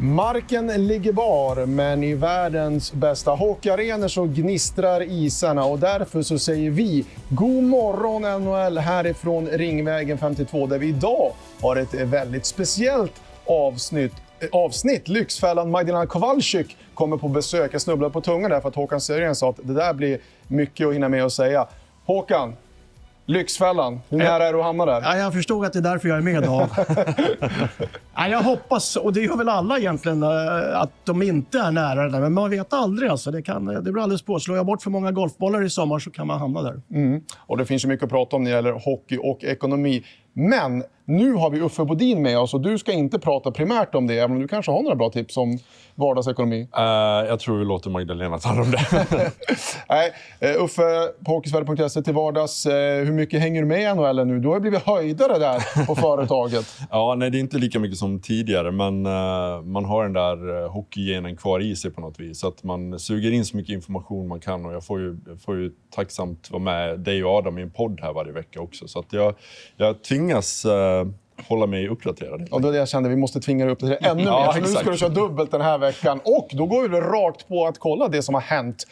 Marken ligger bar, men i världens bästa hockeyarenor så gnistrar isarna och därför så säger vi god morgon NHL härifrån Ringvägen 52 där vi idag har ett väldigt speciellt avsnitt. Lyxfällan Magdalena Kowalczyk kommer på besök. Jag snubblar på tungan där för att Håkan Sörgren sa att det där blir mycket att hinna med att säga. Håkan, Lyxfällan, hur nära är du att hamna där? Ja, jag förstod att det är därför jag är med idag. Ja, jag hoppas, och det gör väl alla egentligen, att de inte är nära det där. Men man vet aldrig. Alltså. Det blir alldeles på. Slår jag bort för många golfbollar i sommar så kan man hamna där. Och det finns ju mycket att prata om när det gäller hockey och ekonomi. Men nu har vi Uffe Bodin med oss och du ska inte prata primärt om det, även om du kanske har några bra tips om vardagsekonomi. Jag tror vi låter Magdalena ta om det. Nej, Uffe på hockeysverige.se till vardags. Hur mycket hänger du med i NHL nu? Du har blivit höjdare där på företaget. Ja, nej, det är inte lika mycket som tidigare, men man har den där hockeygenen kvar i sig på något vis. Så att man suger in så mycket information man kan, och jag får ju tacksamt vara med dig och Adam i en podd här varje vecka också. Så att jag tvingas hålla mig uppdaterad. Och då är det jag kände, vi måste tvinga dig uppdatera ännu mer. Så nu ska du köra dubbelt den här veckan. Och då går vi rakt på att kolla det som har hänt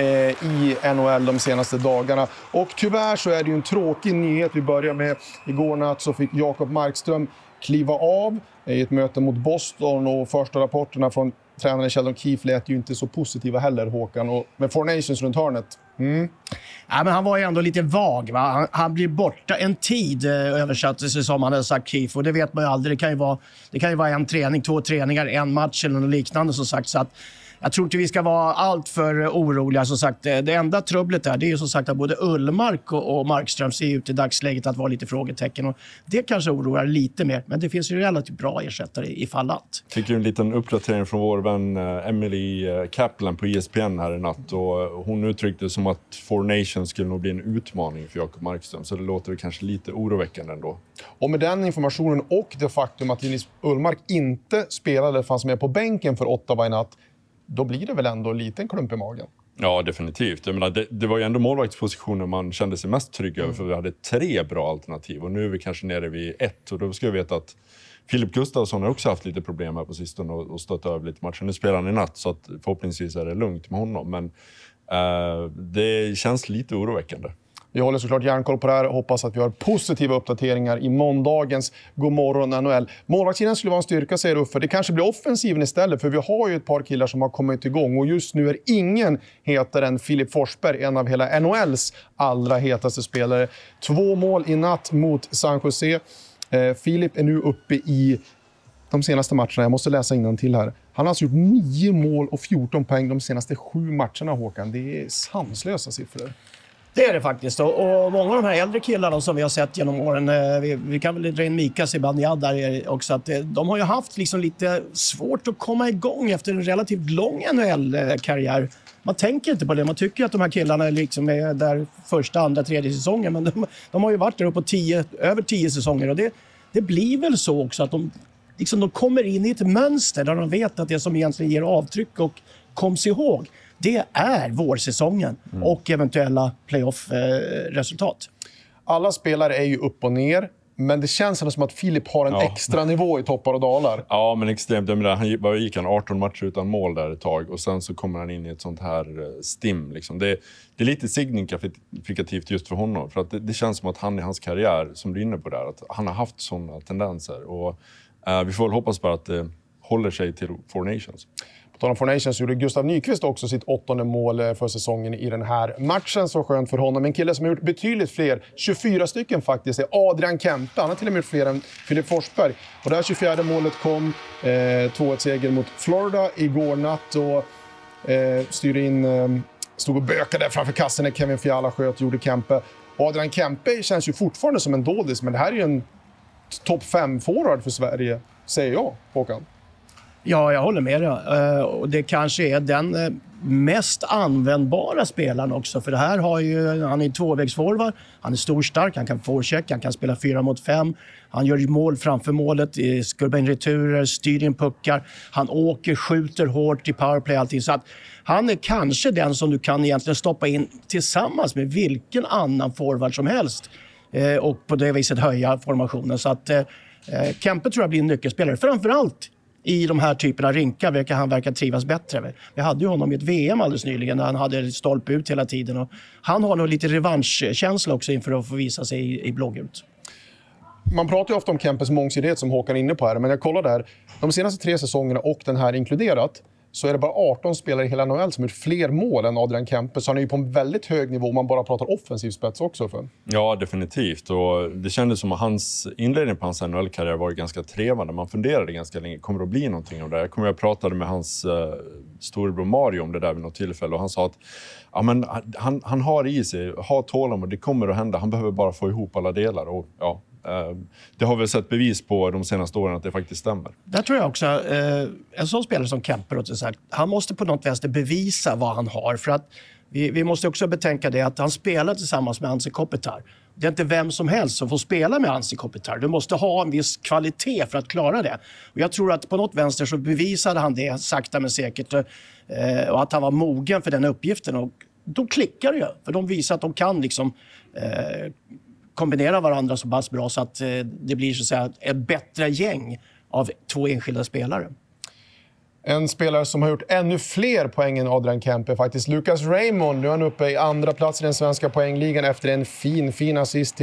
i NHL de senaste dagarna. Och tyvärr så är det ju en tråkig nyhet. Vi börjar med igår natt så fick Jacob Markström kliva av i ett möte mot Boston. Och första rapporterna från tränaren Sheldon Keefe lät ju inte så positiva heller, Håkan. Och med Four Nations runt hörnet. Ja, men han var ju ändå lite vag. Va? Han blir borta en tid, översattes som han hade sagt Keefe. Och det vet man ju aldrig. Det kan ju vara en träning, 2 träningar, en match eller något liknande som sagt. Så att jag tror inte vi ska vara allt för oroliga. Som sagt, det enda trubblet där, det är ju som sagt att både Ullmark och Markström ser ut i dagsläget att vara lite frågetecken. Och det kanske oroar lite mer. Men det finns ju relativt bra ersättare i fallat. Fick ju en liten uppdatering från vår vän Emily Kaplan på ESPN här i natt. Och hon uttryckte som att Four Nations skulle nog bli en utmaning för Jacob Markström. Så det låter kanske lite oroväckande ändå. Och med den informationen och det faktum att Linus Ullmark inte spelade, fanns med på bänken för Ottawa i natt, då blir det väl ändå en liten klump i magen? Ja, definitivt. Jag menar, det var ju ändå målvaktspositionen man kände sig mest trygg över, för vi hade 3 bra alternativ. Och nu är vi kanske nere vid 1. Och då ska vi veta att Filip Gustafsson har också haft lite problem här på sistone och stått över lite matcher. Nu spelar han i natt så att förhoppningsvis är det lugnt med honom. Men det känns lite oroväckande. Vi håller såklart järnkoll på det här och hoppas att vi har positiva uppdateringar i måndagens Godmorgon NHL. Målvaktssidan skulle vara en styrka, säger Uffe. Det kanske blir offensiven istället, för vi har ju ett par killar som har kommit igång. Och just nu är ingen hetare än Filip Forsberg, en av hela NHLs allra hetaste spelare. 2 mål i natt mot San Jose. Filip är nu uppe i de senaste matcherna. Jag måste läsa innantill här. Han har alltså gjort 9 mål och 14 poäng de senaste 7 matcherna, Håkan. Det är sanslösa siffror. Det är det faktiskt. Och många av de här äldre killarna som vi har sett genom åren, vi kan väl dra in Mika Zibanejad där också, att de har ju haft liksom lite svårt att komma igång efter en relativt lång NHL-karriär. Man tänker inte på det. Man tycker att de här killarna liksom är där första, andra, tredje säsongen. Men de har ju varit där uppe på över 10 säsonger. Och det blir väl så också att de kommer in i ett mönster där de vet att det som egentligen ger avtryck och koms ihåg, det är vårsäsongen och eventuella playoff-resultat. Alla spelare är ju upp och ner, men det känns som att Filip har en extra nivå i toppar och dalar. Ja, men extremt. Han gick 18 matcher utan mål där ett tag, och sen så kommer han in i ett sånt här stim. Liksom. Det är lite signifikativt just för honom, för att det känns som att han i hans karriär, som du är inne på där, att han har haft sådana tendenser. Och vi får väl hoppas bara att det håller sig till Four Nations. På tal om Four Nations gjorde Gustav Nyqvist också sitt 8:e mål för säsongen i den här matchen. Så skönt för honom. En kille som har gjort betydligt fler, 24 stycken faktiskt, är Adrian Kempe. Han har till och med gjort fler än Filip Forsberg. Och det här 24:e målet kom 2-1-seger mot Florida igår natt. Och stod och bökade framför kassen när Kevin Fiala sköt, gjorde Kempe. Och Adrian Kempe känns ju fortfarande som en dådis, men det här är ju en topp 5-forward för Sverige, säger jag, Håkan. Ja, jag håller med dig. Och det kanske är den mest användbara spelaren också. För det här han är tvåvägsforward, han är storstark, han kan forecheck, han kan spela 4 mot 5. Han gör mål framför målet, skurvar in returer, styr in puckar. Han åker, skjuter hårt i powerplay, allting. Så att han är kanske den som du kan egentligen stoppa in tillsammans med vilken annan forward som helst. Och på det viset höja formationen. Så att Kempe tror jag blir en nyckelspelare. Framförallt i de här typerna av rinkar han verkar trivas bättre. Vi hade ju honom i ett VM alldeles nyligen när han hade stolpe ut hela tiden. Och han har nog lite revanschkänsla också inför att få visa sig i blågult. Man pratar ju ofta om Kempes mångsidighet som Håkan är inne på här, men jag kollar där. De senaste 3 säsongerna och den här inkluderat så är det bara 18 spelare i hela NHL som har gjort fler mål än Adrian Kempe. Så han är ju på en väldigt hög nivå om man bara pratar offensiv spets också. För. Ja, definitivt. Och det kändes som att hans inledning på hans NHL-karriär var ganska trevande. Man funderade ganska länge, kommer det att bli någonting av det? Jag pratade med hans storebror Mario om det där vid något tillfälle. Och han sa att ja, men han har i sig, har tålamod, det kommer att hända. Han behöver bara få ihop alla delar. Och ja, det har vi sett bevis på de senaste åren att det faktiskt stämmer. Där tror jag också, en sån spelare som Kemper, han måste på något vänster bevisa vad han har. För att vi måste också betänka det att han spelar tillsammans med Anze Kopitar. Det är inte vem som helst som får spela med Anze Kopitar. Du måste ha en viss kvalitet för att klara det. Och jag tror att på något vänster så bevisade han det sakta men säkert. Och att han var mogen för den uppgiften. Och då klickar det ju. För de visar att de kan liksom kombinera varandra så pass bra så att det blir så att säga ett bättre gäng av 2 enskilda spelare. En spelare som har gjort ännu fler poäng än Adrian Kempe är faktiskt Lucas Raymond. Nu är han uppe i andra plats i den svenska poängligan efter en fin assist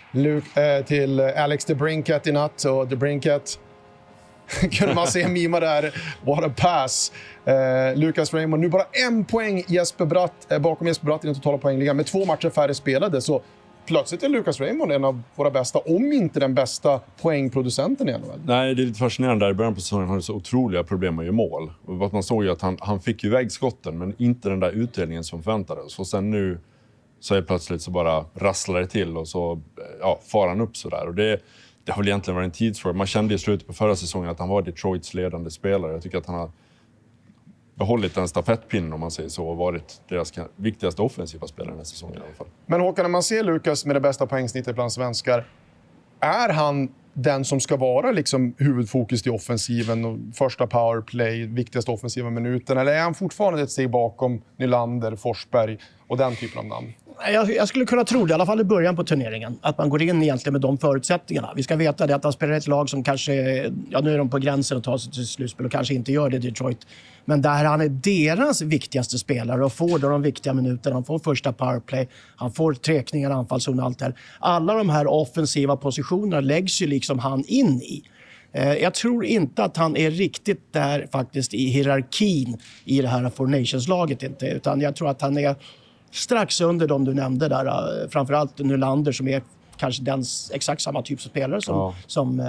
till Alex DeBrincat i natt. Och DeBrincat kunde man se mima där. What a pass. Lucas Raymond nu bara 1 poäng bakom Jesper Bratt i den totala poängligan med 2 matcher färre spelade. Så plötsligt är Lucas Raymond en av våra bästa, om inte den bästa poängproducenten i NHL. Nej, det är lite fascinerande. Där i början på säsongen hade så otroliga problem med att göra mål. Och man såg ju att han fick ju iväg skotten, men inte den där utdelningen som förväntades. Och sen nu så är plötsligt så bara rasslar det till och så far han upp sådär. Och det har väl egentligen varit en tidsfråga. Man kände i slutet på förra säsongen att han var Detroits ledande spelare. Jag tycker att han har behållit en stafettpinn om man säger så och varit deras viktigaste offensiva spelare den här säsongen i alla fall. Men Håkan, när man ser Lucas med det bästa poängsnittet bland svenskar, är han den som ska vara liksom huvudfokus i offensiven och första powerplay, viktigaste offensiva minuten, eller är han fortfarande ett steg bakom Nylander, Forsberg och den typen av namn? Jag skulle kunna tro det, i alla fall i början på turneringen. Att man går in egentligen med de förutsättningarna. Vi ska veta det att han spelar ett lag som kanske, nu är de på gränsen att ta sig till slutspel och kanske inte gör det Detroit. Men där han är deras viktigaste spelare och får de viktiga minuterna. Han får första powerplay, han får träkningar, anfallszon och allt det här. Alla de här offensiva positionerna läggs ju liksom han in i. Jag tror inte att han är riktigt där faktiskt i hierarkin i det här Four Nations-laget inte. Utan jag tror att han är strax under de du nämnde där. Framförallt Nylander som är kanske den exakt samma typ av spelare som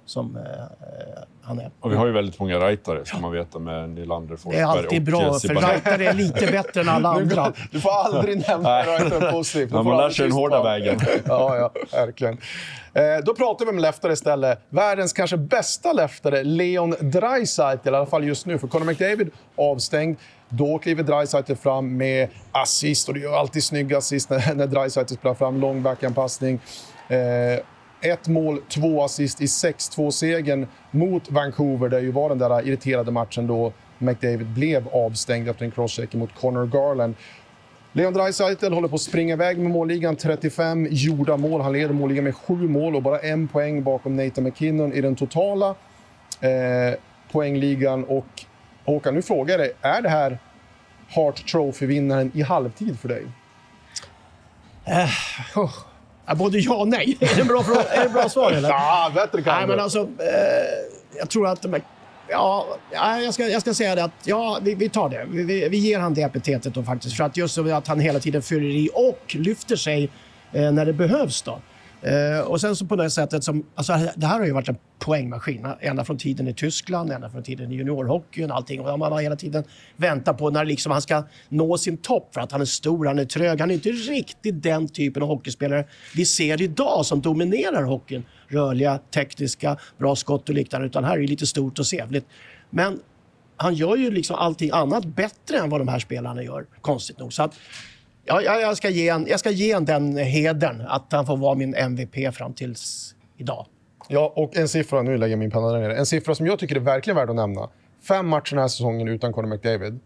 han är. Och vi har ju väldigt många rightare ska man veta med Nylander, Forsberg. Det är alltid bra, för rightare är lite bättre än alla andra. Du får aldrig nämna rightare positivt. Man lär sig den hårda vägen. Ja, verkligen. Då pratar vi om leftare istället. Världens kanske bästa leftare, Leon Draisaitl, i alla fall just nu. För Connor McDavid avstängd. Då kliver Draisaitl fram med assist. Och det är alltid snygga assist när Draisaitl spelar fram lång backanpassning. 1 mål, 2 assist i 6-2-segern mot Vancouver. Det ju var den där irriterade matchen då McDavid blev avstängd efter en crosscheck mot Connor Garland. Leon Draisaitl håller på att springa iväg med målligan. 35 gjorda mål. Han leder målligan med 7 mål och bara 1 poäng bakom Nathan McKinnon i den totala poängligan. Och Håkan, nu frågar jag dig, är det här Hart Trophy-vinnaren i halvtid för dig? Både ja och nej. Är det en bra svar eller? Ja, bättre kan nej, men alltså, jag tror att jag ska säga det att vi tar det. Vi ger han det epitetet då faktiskt. För att just så att han hela tiden fyller i och lyfter sig när det behövs då. Och sen så på det sättet som, alltså det här har ju varit en poängmaskin ända från tiden i Tyskland, ända från tiden i juniorhockeyn och allting, och man har hela tiden väntat på när liksom han ska nå sin topp för att han är stor, han är trög, han är inte riktigt den typen av hockeyspelare vi ser idag som dominerar hockeyn, rörliga, tekniska, bra skott och liknande, utan här är det lite stort och sevligt, men han gör ju liksom allting annat bättre än vad de här spelarna gör, konstigt nog, så att jag ska ge en den hedern att han får vara min MVP fram tills idag. Ja, och en siffra, nu lägger jag min penna där nere. En siffra som jag tycker är verkligen värd att nämna. 5 matcher den här säsongen utan Connor McDavid.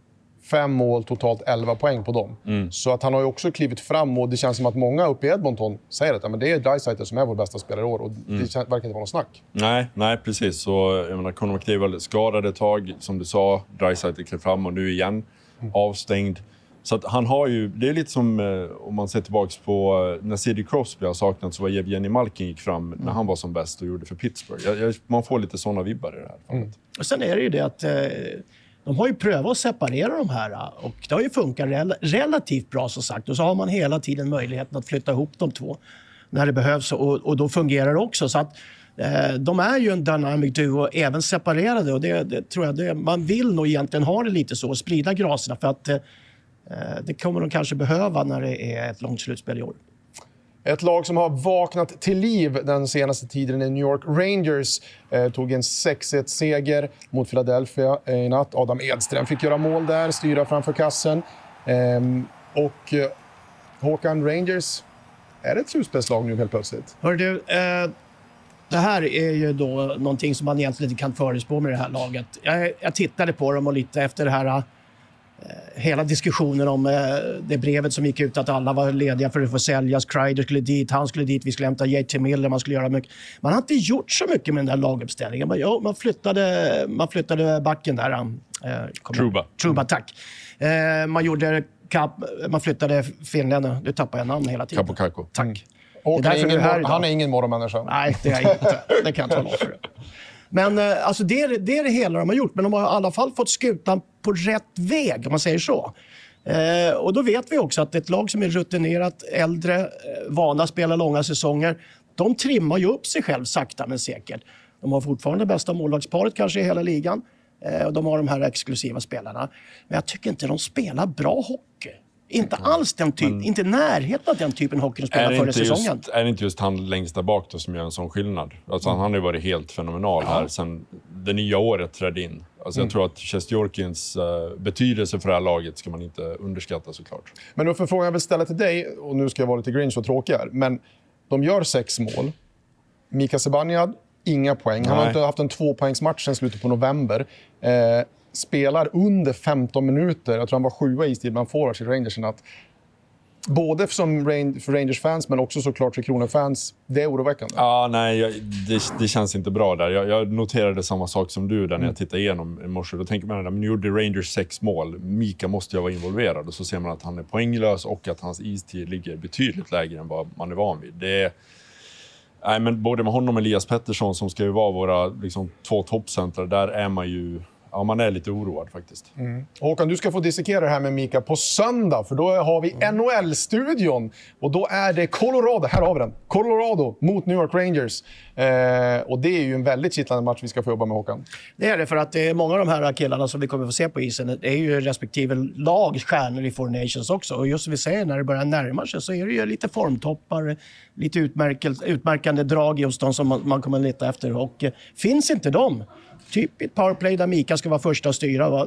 5 mål, totalt 11 poäng på dem. Så att han har ju också klivit fram och det känns som att många uppe i Edmonton säger att men det är Draisaitl som är vår bästa spelare i år och det verkar inte vara något snack. Nej, precis. Så jag menar, Conor McDavid skadade ett tag, som du sa. Draisaitl klev fram och nu igen avstängd. Så att han har ju, det är lite som om man ser tillbaka på när Sidney Crosby har saknat, så var Evgeni Malkin gick fram när han var som bäst och gjorde för Pittsburgh. Man får lite sådana vibbar i det här fallet. Och sen är det ju det att de har ju prövat att separera de här och det har ju funkat relativt bra som sagt. Och så har man hela tiden möjligheten att flytta ihop de två när det behövs och då fungerar det också. Så att de är ju en dynamic duo även separerade och det tror jag man vill nog egentligen ha det lite så och sprida graserna för att det kommer de kanske behöva när det är ett långt slutspel i år. Ett lag som har vaknat till liv den senaste tiden är New York Rangers. Tog en 6-1-seger mot Philadelphia i natt. Adam Edström fick göra mål där, styra framför kassen. Och Håkan, Rangers, är det ett slutspelslag nu helt plötsligt? Hör du, det här är ju då någonting som man egentligen inte kan förutspå med det här laget. Jag tittade på dem och lite efter det här hela diskussionen om det brevet som gick ut att alla var lediga för att få säljas. Kreider skulle dit, han skulle dit, vi skulle hämta JT Miller, man skulle göra mycket. Man har inte gjort så mycket med den där laguppställningen. Man flyttade backen där. Trouba, tack. Man flyttade finländarna. Du tappar jag namn hela tiden. Capo. Tack. Och han är ingen morgonmänniska. Nej, det är jag inte. Det kan jag inte hålla för det. Men alltså det är det hela de har gjort. Men de har i alla fall fått skutan på rätt väg, om man säger så. Och då vet vi också att ett lag som är rutinerat, äldre, vana att spela långa säsonger, de trimmar ju upp sig själv sakta men säkert. De har fortfarande bästa målvaktsparet kanske i hela ligan. Och de har de här exklusiva spelarna. Men jag tycker inte de spelar bra hockey. Inte alls den typen, inte närheten av den typen hockey de spelar förra säsongen. Är det inte just han längst där bak då som gör en sån skillnad? Alltså han har ju varit helt fenomenal här sen det nya året trädde in. Alltså jag tror att Shesterkins betydelse för det här laget ska man inte underskatta såklart. Men då för frågan jag vill ställa till dig, och nu ska jag vara lite Grinch och tråkig här, men de gör 6 mål. Mika Zibanejad, inga poäng. Han har inte haft en 2-poängsmatch sen slutet på november. Spelar under 15 minuter. Jag tror han var 7 i istid man får i Rangers. Att både för Rangers-fans men också såklart för Kronor-fans. Det är oroväckande. Ja, nej, det känns inte bra där. Jag noterade samma sak som du där när jag tittade igenom i morse. Då tänker man att nu gjorde Rangers 6 mål. Mika måste ju vara involverad. Och så ser man att han är poänglös och att hans istid ligger betydligt lägre än vad man är van vid. Nej, men både med honom och Elias Pettersson som ska ju vara våra liksom, 2 toppcentrar, där är man ju... Ja, man är lite oroad faktiskt. Håkan, du ska få dissekera det här med Mika på söndag. För då har vi NHL-studion. Och då är det Colorado, här har vi den. Colorado mot New York Rangers. Och det är ju en väldigt kittlande match vi ska få jobba med, Håkan. Det är det, för att det är många av de här killarna som vi kommer få se på isen. Det är ju respektive lags stjärnor i Four Nations också. Och just som vi säger, när det börjar närma sig så är det ju lite formtoppar, lite utmärkande drag just de som man kommer att leta efter. Och finns inte de, typ ett powerplay där Mika ska vara första att styra,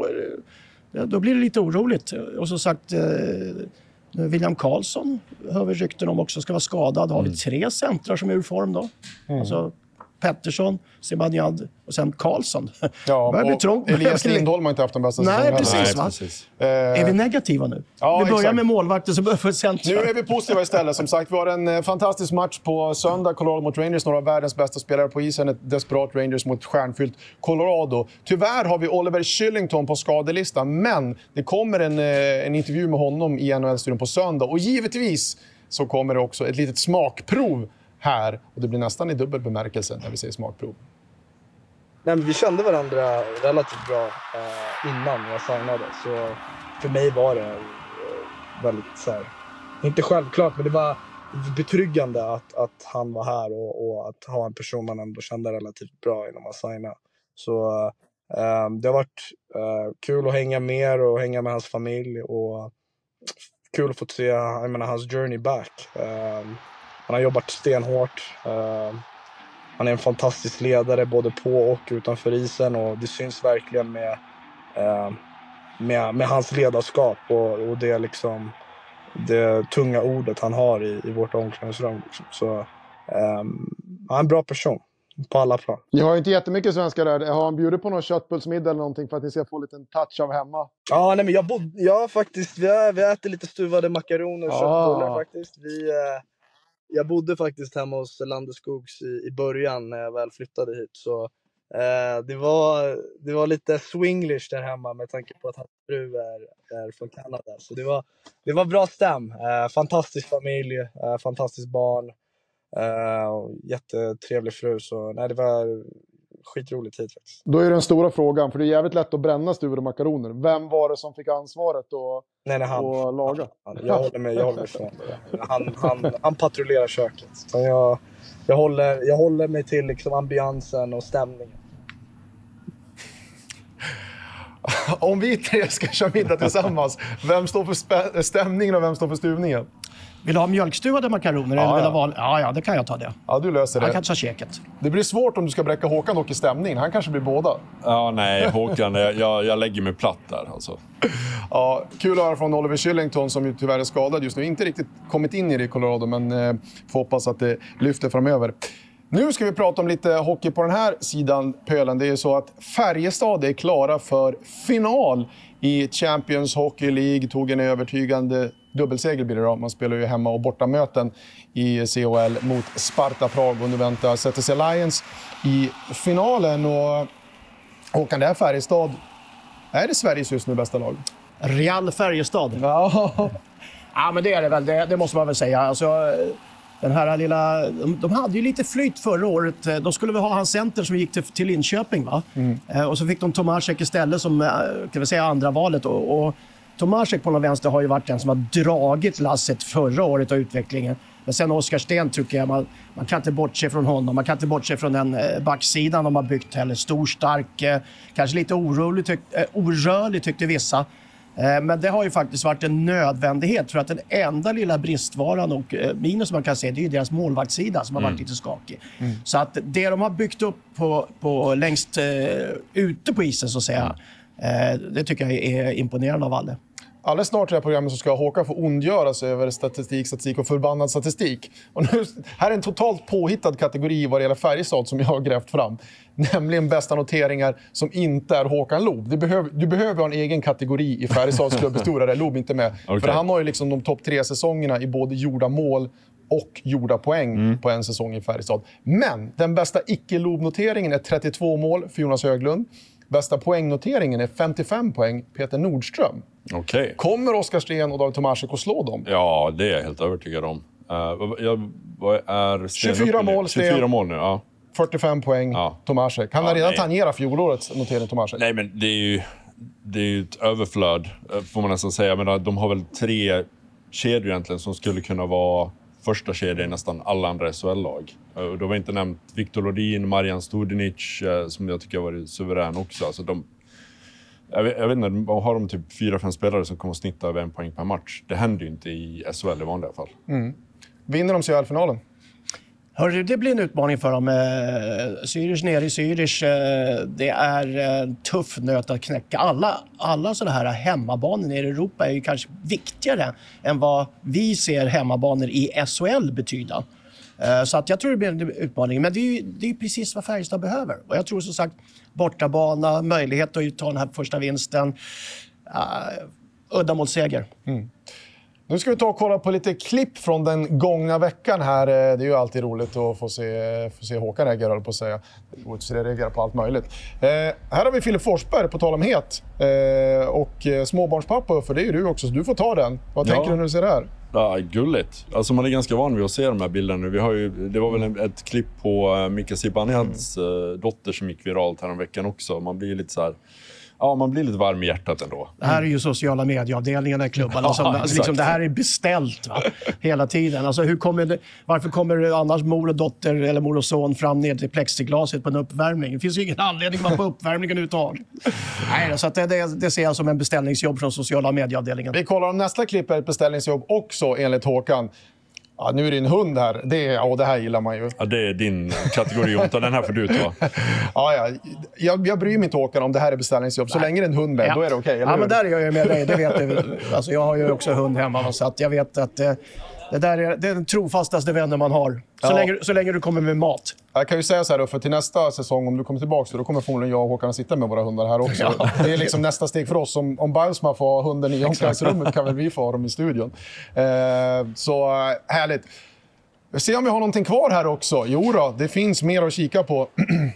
då blir det lite oroligt. Och som sagt, William Karlsson hör vi rykten om också ska vara skadad. Har vi 3 centrar som är ur form då? Alltså Pettersson, Zibanejad och sen Karlsson. Ja, börjar bli trångt. Elias Lindholm har inte haft den bästa säsongen. Nej, precis. Är vi negativa nu? Ja, vi börjar exakt. med målvakter så börjar vi centra. Nu är vi positiva istället. Som sagt, vi har en fantastisk match på söndag. Colorado mot Rangers, några av världens bästa spelare på isen. Ett desperat Rangers mot stjärnfyllt Colorado. Tyvärr har vi Oliver Kylington på skadelistan, men det kommer en intervju med honom i NHL-studion på söndag. Och givetvis så kommer det också ett litet smakprov här. Och det blir nästan i dubbel bemärkelse när vi säger smakprov. Nej, men vi kände varandra relativt bra innan jag signade. Så för mig var det väldigt så här, inte självklart, men det var betryggande att han var här och att ha en person man ändå kände relativt bra innan man signade. Så det har varit kul att hänga mer och hänga med hans familj och kul att få se hans journey back. Han har jobbat stenhårt. Han är en fantastisk ledare både på och utanför isen. Och det syns verkligen med hans ledarskap. Och det är liksom det tunga ordet han har i vårt omklädningsrum. Så han är en bra person. på alla plan. Jag har inte jättemycket svenskar där. Har han bjudit på någon köttbullsmiddag eller någonting för att ni ska få lite touch av hemma? Ja, nej, men jag faktiskt, vi äter lite stuvade makaroner och köttbullar faktiskt. Jag bodde faktiskt hemma hos Landeskogs i början när jag väl flyttade hit. Så det var lite swinglish där hemma med tanke på att hans fru är från Kanada. Så det var bra stäm. Fantastisk familj, fantastiskt barn. Jättetrevlig fru. Så nej, det var skitroligt hit faktiskt. Då är den stora frågan, för det är jävligt lätt att bränna stuvade makaroner. Vem var det som fick ansvaret att laga? Jag håller mig från det. Han patrullerar köket. Så jag håller mig till liksom ambiansen och stämningen. Om vi tre ska köra middag tillsammans, vem står för stämningen och vem står för stuvningen? Vill du ha mjölkstuvade makaroner? Eller vill du ha ja, det kan jag ta det. Ja, du löser det. Han kan ta käket. Det blir svårt om du ska bräcka Håkan och i stämningen. Han kanske blir båda. Ja, nej, Håkan, jag lägger mig platt där alltså. Ja, kul att höra från Oliver Kylington som ju tyvärr är skadad just nu. Inte riktigt kommit in i det i Colorado, men får hoppas att det lyfter framöver. Nu ska vi prata om lite hockey på den här sidan pölen. Det är så att Färjestad är klara för final i Champions Hockey League. Tog en övertygande dubbelseger blir det då. Man spelar ju hemma- och bortamöten i CHL mot Sparta Prag. Och nu väntar ZSC Lions i finalen. Och Håkan, det här Färjestad, är det Sveriges just nu bästa lag? Real Färjestad. Ja. Ja, men det är det väl. Det måste man väl säga. Alltså, den här lilla... De hade ju lite flyt förra året. De skulle väl ha hans center som gick till Linköping, va? Och så fick de Tomasek istället som, kan vi säga, andra valet. Och Tomasek på den vänster har ju varit den som har dragit lasset förra året av utvecklingen. Men sen Oskar Sten tycker jag, man kan inte bortse från honom. Man kan inte bortse från den backsidan de har byggt heller. Stor, stark, kanske lite orörlig tyckte vissa. Men det har ju faktiskt varit en nödvändighet för att den enda lilla bristvaran och minus som man kan se, det är ju deras målvaktssida som har varit lite skakig. Så att det de har byggt upp på längst ute på isen så att säga, det tycker jag är imponerande av alla. Alldeles snart i det här programmet så ska Håkan få ondgöra sig över statistik och förbannad statistik. Och nu, här är en totalt påhittad kategori vad det gäller Färjestad som jag har grävt fram. Nämligen bästa noteringar som inte är Håkan Loob. Du behöver ha en egen kategori i Färjestads klubbhistoria där Loob inte är med. Okay. För han har ju liksom de topp 3 säsongerna i både gjorda mål och gjorda poäng på en säsong i Färjestad. Men den bästa icke-Loob-noteringen är 32 mål för Jonas Höglund. Bästa poängnoteringen är 55 poäng Peter Nordström. Okay. Kommer Oskar Sten och David Tomasek att slå dem? Ja, det är jag helt övertygad om. Vad är 24 mål, 24 mål nu, ja. 45 poäng Tomasek. Han har redan tangerat fjolårets notering Tomasek. Nej, men det är ju ett överflöd, får man nästan säga. Men de har väl 3 kedjor egentligen som skulle kunna vara första kedjan i nästan alla andra SHL-lag. Och då var inte nämnt Viktor Lodin, Marian Studenic, som jag tycker har varit suverän också. Alltså jag vet inte, har de typ 4-5 spelare som kommer att snitta över 1 poäng per match. Det händer ju inte i SHL i vanliga fall. Vinner de CHL-finalen? Hörru, det blir en utmaning för dem. Zürich nere i Zürich, det är en tuff nöt att knäcka. Alla sådana här hemmabanor i Europa är ju kanske viktigare än vad vi ser hemmabanor i SHL betyda. Så att jag tror det blir en utmaning. Men det är ju precis vad Färjestad behöver. Och jag tror som sagt, bortabana, möjlighet att ta den här första vinsten. Uddamålsseger. Nu ska vi ta och kolla på lite klipp från den gångna veckan här. Det är ju alltid roligt att få se Håkan reagera på att säga. Det är roligt att se reagera på allt möjligt. Här har vi Filip Forsberg på tal om het. Och småbarnspappa, för det är ju du också, så du får ta den. Vad tänker du när du ser det här? Ja, gulligt. Alltså man är ganska van vid att se de här bilderna nu. Det var väl ett klipp på Mika Zibanejad dotter som gick viralt här en veckan också. Man blir lite så här... Ja, man blir lite varm i hjärtat ändå. Det här är ju sociala medieavdelningarna i klubbarna. Alltså liksom, det här är beställt hela tiden. Alltså, varför kommer annars mor och dotter eller mor och son fram ner till plexiglaset på en uppvärmning? Det finns ju ingen anledning att vara på uppvärmningen uttaget. Nej, så att det ser jag som en beställningsjobb från sociala medieavdelningen. Vi kollar om nästa klipp är ett beställningsjobb också enligt Håkan. Ja, nu är det en hund här. Det här gillar man ju. Ja, det är din kategori. Den här får du ta. Jag bryr mig inte, Håkan, om det här är beställningsjobb. Så länge det är en hund med, då är det okej. Ja, men där är jag ju med dig. Det vet du. Alltså, jag har ju också hund hemma. Så att jag vet att Det där är den trofastaste vänner man har. Så länge du kommer med mat. Jag kan ju säga så här då, för till nästa säsong, om du kommer tillbaka, då kommer förmodligen jag och Håkan att sitta med våra hundar här också. Ja. Det är liksom nästa steg för oss. Om Bajsma får ha hunden i omklädningsrummet kan väl vi få ha dem i studion. Så härligt. Vi ser om vi har någonting kvar här också. Jo då, det finns mer att kika på.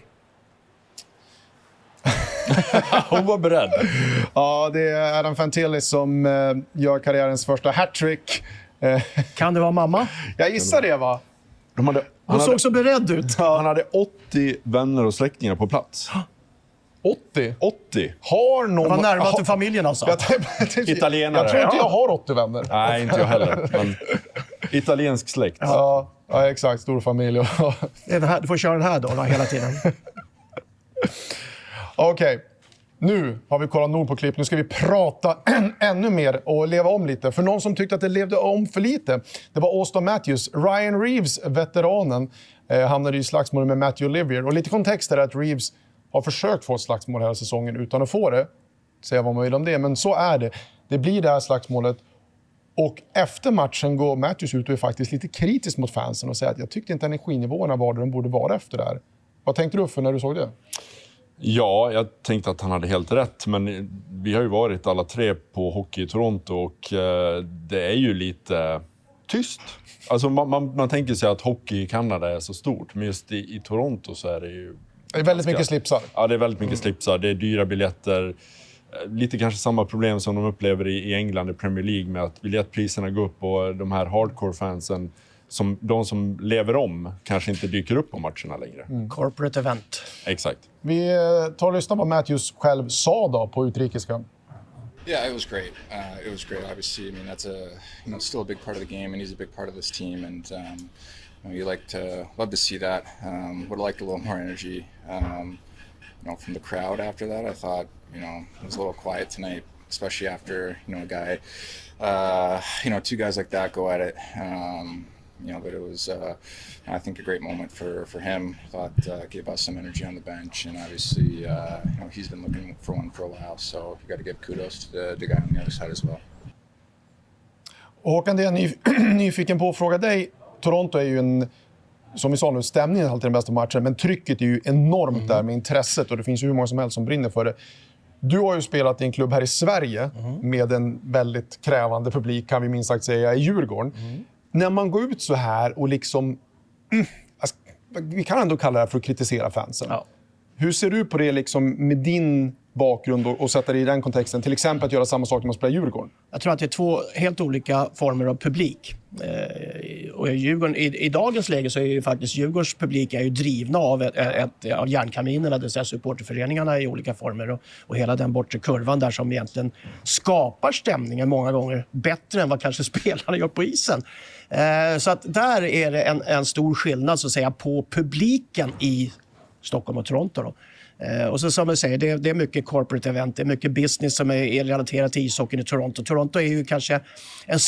Hon var beredd. Ja, det är Adam Fantilli som gör karriärens första hattrick. Kan det vara mamma? Jag gissar det, va? Hon såg så beredd ut. Han hade 80 vänner och släktingar på plats. 80? 80. Har någon... Det var närmare till familjen alltså. Italienare. Jag tror inte jag har 80 vänner. Nej, inte jag heller. Men italiensk släkt. Ja, exakt. Stor familj. Du får köra den här då hela tiden. Okej. Nu har vi kollat nog på klipp. Nu ska vi prata ännu mer och leva om lite. För någon som tyckte att det levde om för lite, det var Auston Matthews. Ryan Reeves, veteranen, hamnade i slagsmål med Matthew Olivier. Och lite kontext är att Reeves har försökt få ett slagsmål hela säsongen utan att få det. Säga vad man vill om det, men så är det. Det blir det här slagsmålet. Och efter matchen går Matthews ut och är faktiskt lite kritisk mot fansen och säger att jag tyckte inte energinivåerna var där de borde vara efter det här. Vad tänkte du för när du såg det? Ja, jag tänkte att han hade helt rätt. Men vi har ju varit alla tre på hockey i Toronto och det är ju lite tyst. Alltså man tänker sig att hockey i Kanada är så stort. Men just i Toronto så är det ju... Det är väldigt mycket slipsar. Ja, det är väldigt mycket slipsar. Det är dyra biljetter. Lite kanske samma problem som de upplever i England i Premier League med att biljettpriserna går upp och de här hardcore-fansen, de som lever om, kanske inte dyker upp på matcherna längre. Corporate event. Exakt. Vi tar och lyssnar på vad Matthews själv sa då på utrikiska. Yeah, it was great. It was great. Obviously, I mean that's still a big part of the game, and he's a big part of this team. And you love to see that. Would have liked a little more energy, from the crowd after that. I thought, it was a little quiet tonight, especially after a guy, two guys like that go at it. But it was, I think, a great moment for him. I thought gave us some energy on the bench, and obviously, he's been looking for one for a while. So you got to give kudos to the guy on the other side as well. Och Håkan, det är nyfiken på att fråga dig. Toronto är ju som vi sa nu, stämningen är alltid den bästa matchen, men trycket är ju enormt där med intresset och det finns ju hur många som helst som brinner för det. Du har ju spelat i en klubb här i Sverige med en väldigt krävande publik, kan vi minst sagt säga, i Djurgården. När man går ut så här och liksom, vi kan ändå kalla det för att kritisera fansen. Ja. Hur ser du på det liksom med din bakgrund och sätta det i den kontexten? Till exempel att göra samma sak när man spelar Djurgården. Jag tror att det är två helt olika former av publik. Och i dagens läge så är ju faktiskt Djurgårdens publik är ju drivna av järnkaminerna, det vill säga supporterföreningarna i olika former och hela den bortre kurvan där som egentligen skapar stämningen många gånger bättre än vad kanske spelarna gör på isen. Så att där är det en stor skillnad så att säga på publiken i Stockholm och Toronto då. Och så som jag säger, det är mycket corporate event, det är mycket business som är relaterat till ishockeyn i Toronto. Toronto är ju kanske en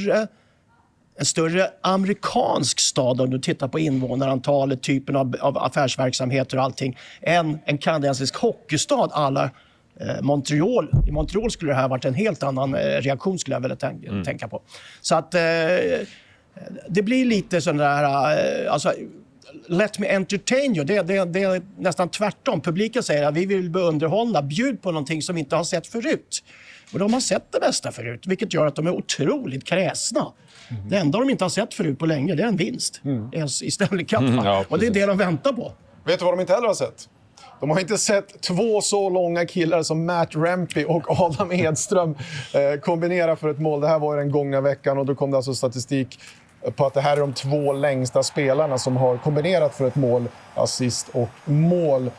större amerikansk stad om du tittar på invånarantalet, typen av affärsverksamheter och allting, än en kanadensisk hockeystad alla Montreal. I Montreal skulle det här varit en helt annan reaktion skulle jag vilja tänka på. Så att det blir lite sån där, alltså let me entertain you. Det är nästan tvärtom. Publiken säger att vi vill bli underhållna. Bjud på någonting som vi inte har sett förut. Och de har sett det bästa förut. Vilket gör att de är otroligt kräsna. Det enda de inte har sett förut på länge, det är en vinst. I Stanley Cup. Ja, och det är det de väntar på. Vet du vad de inte heller har sett? De har inte sett två så långa killar som Matt Rampy och Adam Edström kombinera för ett mål. Det här var ju den gångna veckan och då kom det alltså statistik på att det här är de två längsta spelarna som har kombinerat för ett mål, assist och mål.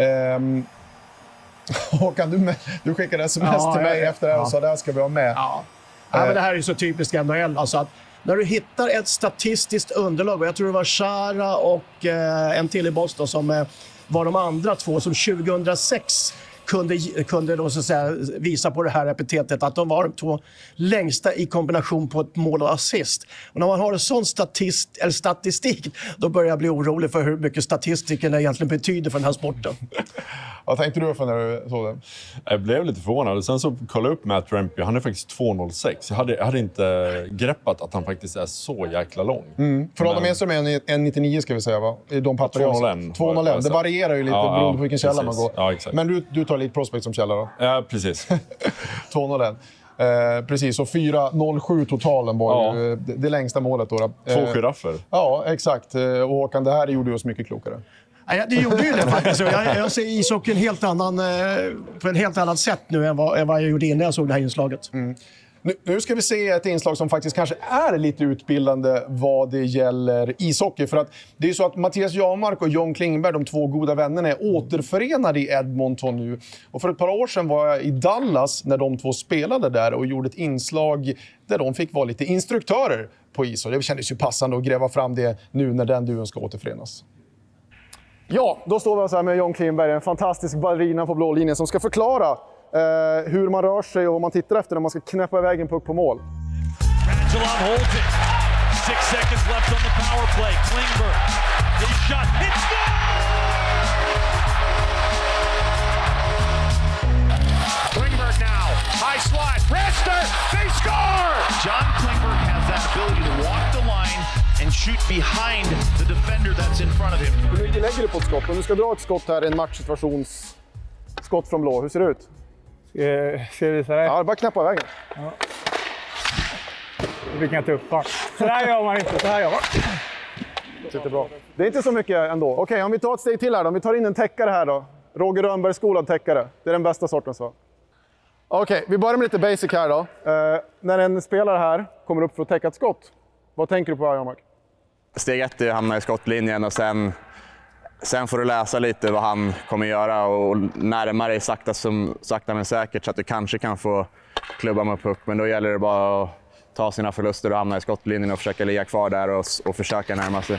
Håkan, du skickade sms till mig efter det här och sa det här ska vi ha med. Ja. Men det här är så typiskt NHL. Alltså att när du hittar ett statistiskt underlag, och jag tror det var Chara och en till i Boston som var de andra två som 2006 kunde då så att säga visa på det här epitetet att de var de 2 längsta i kombination på ett mål och assist. Och när man har en sån statistik, då börjar jag bli orolig för hur mycket statistiken egentligen betyder för den här sporten. Vad tänkte du för när du såg det? Jag blev lite förvånad. Sen så kollade jag upp Matt Rempe. Han är faktiskt 2,06. Jag hade inte greppat att han faktiskt är så jäkla lång. För Adam Enström är 1,99 ska vi säga, va? I de papper 2,01. Det varierar ju lite beroende på vilken källa man går. Ja, exakt. Men du tar Elite Prospect som källa då? Ja, precis. 2,01. Precis, och 4,07 totalen var ju det längsta målet då. 2 giraffer. Ja, exakt. Och Håkan, det här gjorde oss mycket klokare. Ja, det gjorde ju det faktiskt. Jag ser ishockey på ett helt annat sätt nu än vad jag gjorde innan jag såg det här inslaget. Nu ska vi se ett inslag som faktiskt kanske är lite utbildande vad det gäller ishockey. För att det är ju så att Mattias Janmark och John Klingberg, de 2 goda vännerna, är återförenade i Edmonton nu. Och för ett par år sedan var jag i Dallas när de 2 spelade där och gjorde ett inslag där de fick vara lite instruktörer på is. Och det kändes ju passande att gräva fram det nu när den duon ska återförenas. Ja, då står vi så här med John Klingberg, en fantastisk ballerina på blå linjen som ska förklara hur man rör sig och vad man tittar efter när man ska knäppa iväg en puck på mål. Radulov holds it. 6 seconds left on the power play. Klingberg, his shot hits goal! Klingberg now, high slot, Rester, they score! John Klingberg has that ability to walk the line and shoot behind the defender that's in front of him. Hur mycket lägger du på ett skott? Om du ska dra ett skott här, en matchsituations skott från blå, hur ser det ut? Ska jag visa dig? Ja, bara knäppa vägen. Ja. Du kan inte upp. Så här gör man inte, så här gör man. Sitter bra. Det är inte så mycket ändå. Okej, om vi tar ett steg till här då. Om vi tar in en täckare här då. Roger Rönnberg skolad täckare. Det är den bästa sorten så. Okej, vi börjar med lite basic här då. När en spelare här kommer upp för att täcka ett skott. Vad tänker du på här, Janmark? Steg 1 är att hamna i skottlinjen och sen får du läsa lite vad han kommer göra och närma dig sakta men säkert så att du kanske kan få klubba med puck. Men då gäller det bara att ta sina förluster och hamna i skottlinjen och försöka ligga kvar där och försöka närma sig.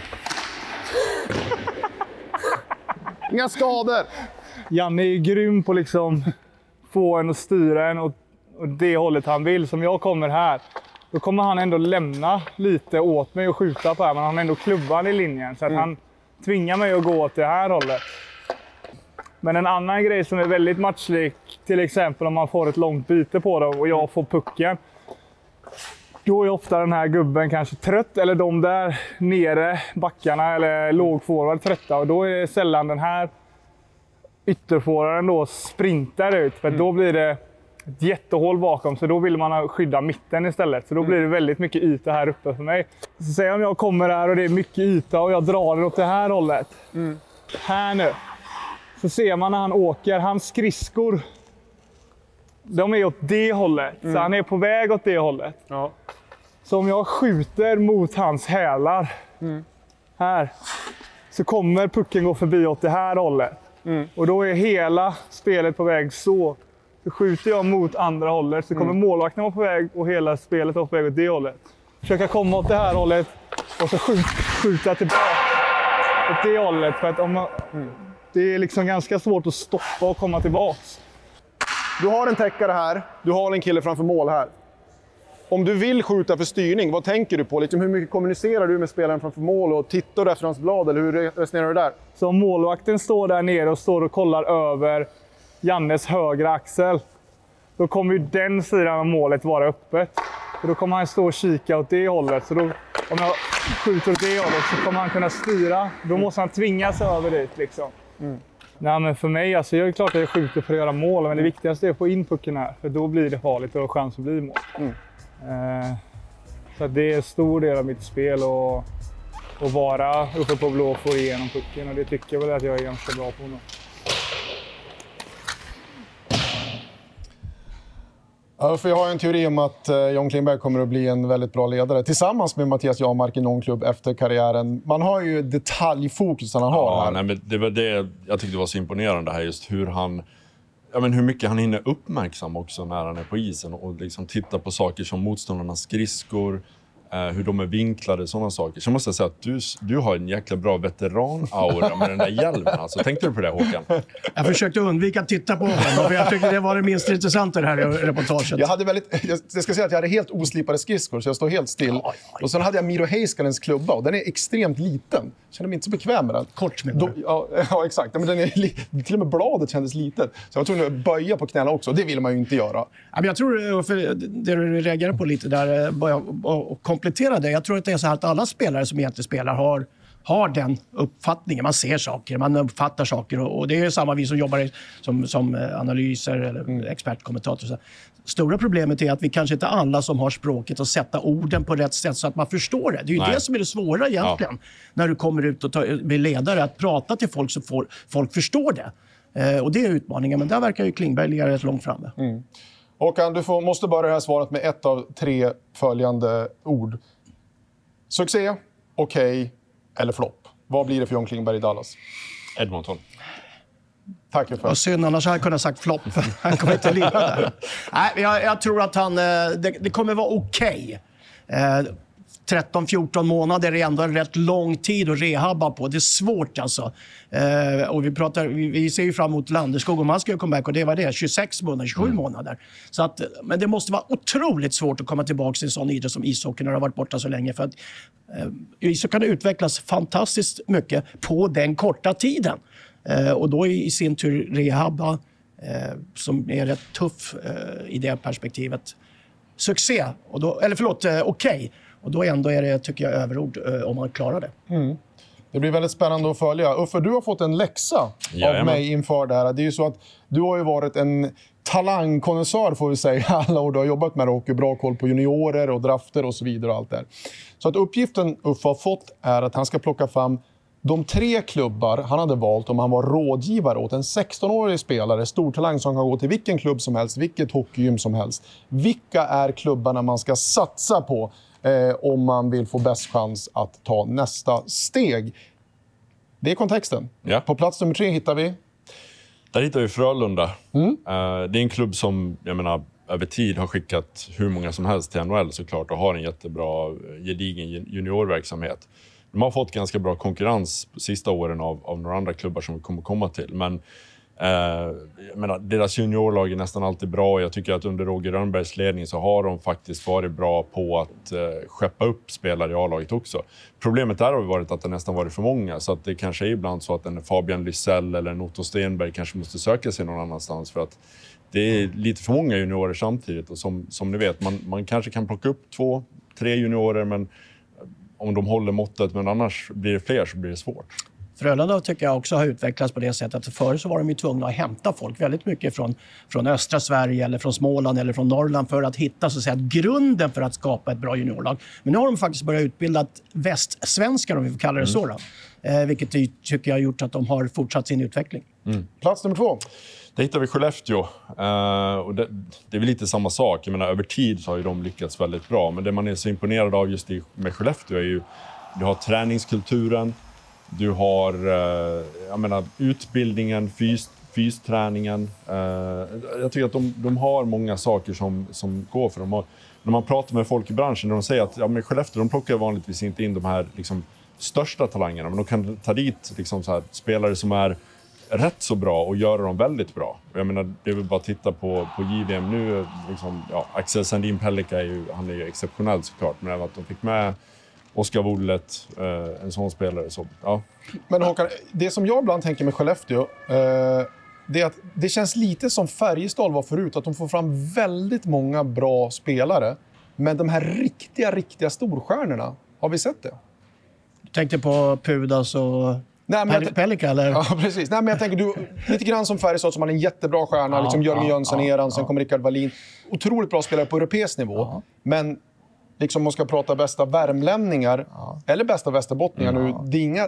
Inga skador! Janne är grym på liksom få en att styra en och det hållet han vill. Som jag kommer här, då kommer han ändå lämna lite åt mig och skjuta på här. Men han har ändå klubban i linjen så att han tvingar mig att gå åt det här hållet. Men en annan grej som är väldigt matchlik, till exempel om man får ett långt byte på dem och jag får pucken. Då är ofta den här gubben kanske trött, eller de där nere, backarna eller lågforward trötta. Och då är det sällan den här ytterforwarden då sprintar ut. För då blir det ett jättehål bakom, så då vill man skydda mitten istället. Så då blir det väldigt mycket yta här uppe för mig. Så säg om jag kommer här och det är mycket yta och jag drar den åt det här hållet. Här nu. Så ser man när han åker, hans skridskor, de är åt det hållet. Så han är på väg åt det hållet. Ja. Så om jag skjuter mot hans hälar här, så kommer pucken gå förbi åt det här hållet. Och då är hela spelet på väg så. Så skjuter jag mot andra hållet så kommer målvakten vara på väg och hela spelet vara på väg åt det hållet. Försöka komma åt det här hållet och så skjuta tillbaka åt det hållet. För att det är liksom ganska svårt att stoppa och komma tillbaks. Du har en täckare här, du har en kille framför mål här. Om du vill skjuta för styrning, vad tänker du på? Liksom, hur mycket kommunicerar du med spelaren framför mål och tittar du efter hans blad, eller hur resonerar du där? Så om målvakten står där nere och står och kollar över Jannes högra axel, då kommer ju den sidan av målet vara öppet. Och då kommer han stå och kika åt det hållet. Så då, om jag skjuter åt det hållet så kommer han kunna styra. Då måste han tvingas över dit liksom. Nej, men för mig, alltså, jag är klart att jag skjuter för att göra mål, men det viktigaste är att få in pucken här. För då blir det farligt och har chans att bli mål. Så det är en stor del av mitt spel att vara uppe på blå och få igenom pucken. Och det tycker jag väl att jag är ganska bra på nu. Ja, för jag har en teori om att John Klingberg kommer att bli en väldigt bra ledare tillsammans med Mattias Janmark i någon klubb efter karriären. Man har ju detaljfokus han har här. Nej, men det var det jag tyckte var så imponerande här, just hur hur mycket han hinner uppmärksam också när han är på isen och liksom titta på saker som motståndarnas skridskor, hur de är vinklade, sådana saker. Så jag måste säga att du har en jäkla bra veteran-aura med den där hjälmen. Alltså, tänkte du på det, Håkan? Jag försökte undvika att titta på honom, för jag tyckte det var det minst intressanta i det här reportaget. Jag ska säga att jag hade helt oslipade skridskor, så jag står helt still. Och sen hade jag Miro Heiskanens klubba, och den är extremt liten. Jag kände mig inte så bekväm med den. Kort med den. Ja, exakt. Men den är, till och med bladet kändes litet. Så jag var tvungen att böja på knäna också. Det vill man ju inte göra. Ja, men jag tror, för det du reagerar på lite där, och komplettera det. Jag tror att det är så här att alla spelare som egentligen spelar har den uppfattningen. Man ser saker, man uppfattar saker. Och det är samma vi som jobbar som analyser eller expertkommentator. Så stora problemet är att vi kanske inte alla som har språket att sätta orden på rätt sätt så att man förstår det. Det är ju det som är det svåra egentligen. När du kommer ut och blir ledare, att prata till folk så folk förstår det. Och det är utmaningen, men där verkar ju Klingberg ligga rätt långt framme. Håkan, du måste börja det här svaret med ett av 3 följande ord. Succé, okej eller flopp. Vad blir det för John Klingberg i Dallas? Edmonton. Tack för det. Och synd, annars hade jag kunnat sagt flopp. Han kommer inte lira där. Nej, jag tror att det kommer vara okej. 13-14 månader är ändå en rätt lång tid att rehabba på. Det är svårt alltså. Och vi ser ju fram emot Landeskog, och man ska ju komma back, och det var det, 26 månader, 27 månader. Så att, men det måste vara otroligt svårt att komma tillbaka till en sån idrott som ishockey när det har varit borta så länge. För att ishockey kan utvecklas fantastiskt mycket på den korta tiden. Och då i sin tur rehabba, som är rätt tuff i det perspektivet. Succé, okej. Och då ändå är det, tycker jag, överord om man klarar det. Det blir väldigt spännande att följa. Uffe, du har fått en läxa av mig inför det här. Det är ju så att du har ju varit en talangkonnässör, får vi säga, alla år du har jobbat med det, och bra koll på juniorer och drafter och så vidare och allt det här. Så att uppgiften Uffe har fått är att han ska plocka fram de 3 klubbar han hade valt om han var rådgivare åt en 16-årig spelare, stortalang som kan gå till vilken klubb som helst, vilket hockeygym som helst. Vilka är klubbarna man ska satsa på om man vill få bäst chans att ta nästa steg? Det är kontexten. Ja. På plats nummer 3 hittar vi... Där hittar vi Frölunda. Det är en klubb som, jag menar, över tid har skickat hur många som helst till NHL såklart, och har en jättebra gedigen juniorverksamhet. De har fått ganska bra konkurrens på sista åren av några andra klubbar som vi kommer komma till. Men jag menar, deras juniorlag är nästan alltid bra. Jag tycker att under Roger Rönnbergs ledning så har de faktiskt varit bra på att skeppa upp spelare i A-laget också. Problemet där har varit att det nästan varit för många. Så att det kanske är ibland så att en Fabian Lysell eller en Otto Stenberg kanske måste söka sig någon annanstans. För att det är lite för många juniorer samtidigt. Och som ni vet, man kanske kan plocka upp 2-3 juniorer, men om de håller måttet, men annars blir det fler så blir det svårt. Frölunda tycker jag också har utvecklats på det sättet att förr så var de ju tvungna att hämta folk väldigt mycket från östra Sverige eller från Småland eller från Norrland för att hitta, så att säga, grunden för att skapa ett bra juniorlag. Men nu har de faktiskt börjat utbilda västsvenskar, om vi får kalla det så då. Vilket tycker jag har gjort att de har fortsatt sin utveckling. Plats nummer 2. Där hittar vi Skellefteå. Och det är väl lite samma sak. Jag menar, över tid så har ju de lyckats väldigt bra. Men det man är så imponerad av just med Skellefteå är ju, du har träningskulturen, du har utbildningen, fysträningen. Jag tycker att de har många saker som går för dem. Och när man pratar med folk i branschen, de säger att Skellefteå, de plockar vanligtvis inte in de här liksom största talangerna, men de kan ta dit liksom så här spelare som är rätt så bra och göra dem väldigt bra. Jag menar, det är väl bara att titta på JVM nu. Liksom, Axel Sandin Pellikka han är ju exceptionell såklart, men även att de fick med Oskar Wodlet, en sån spelare. Så, ja. Men Håkan, det som jag ibland tänker med Skellefteå, det är att det känns lite som Färjestad var förut, att de får fram väldigt många bra spelare, men de här riktiga storstjärnorna, har vi sett det? Du tänkte på Pudas och Pellikka, eller? Ja, precis. Nej, men jag tänker lite grann som Färjestad som har en jättebra stjärna, liksom Jörgen Jönsson-eran, sen kommer Rickard Wallin. Otroligt bra spelare på europeisk nivå, men liksom man ska prata bästa värmlänningar eller bästa västerbottningar nu, det är inga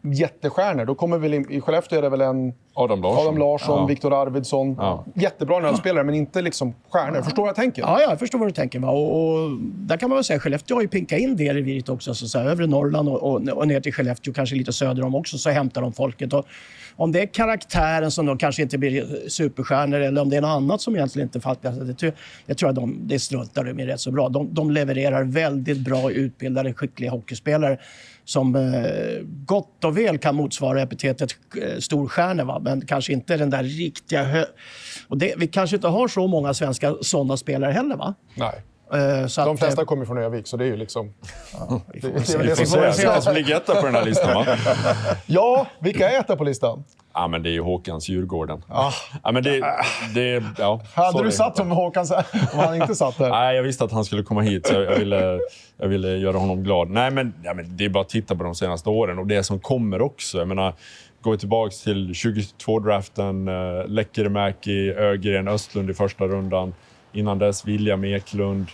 jättestjärnor. Då kommer väl i Skellefteå är det väl en Adam Larsson, Viktor Arvidsson. Ja. Jättebra NHL-spelare, men inte liksom stjärnor. Förstår vad jag tänker? Ja, jag förstår vad du tänker. Och där kan man väl säga att Skellefteå har ju pinkat in det reviret också. Så övre Norrland och ner till Skellefteå, kanske lite söder om också, så hämtar de folket. Och om det är karaktären som då kanske inte blir superstjärnor eller om det är något annat som egentligen inte fattas. Jag tror att det struntar de i rätt så bra. De levererar väldigt bra utbildade, skickliga hockeyspelare som gott och väl kan motsvara epitetet storstjärnor, va? Men kanske inte den där riktiga och vi kanske inte har så många svenska sådana spelare heller, va? Nej. Så de flesta kommer från Övik, så det är ju liksom... Vi får se vilka som ligger etta på den här listan, va? Ja, vilka är etta på listan? Ja, men det är ju Håkans Djurgården. Ja, men ja, hade du satt som Håkan om han inte satt här? Nej, jag visste att han skulle komma hit, så jag ville göra honom glad. Nej, men det är bara att titta på de senaste åren och det som kommer också. Jag menar, går tillbaka till 22-draften, Lekkerimäki, Ögren, Östlund i första rundan. Innan dess William Eklund.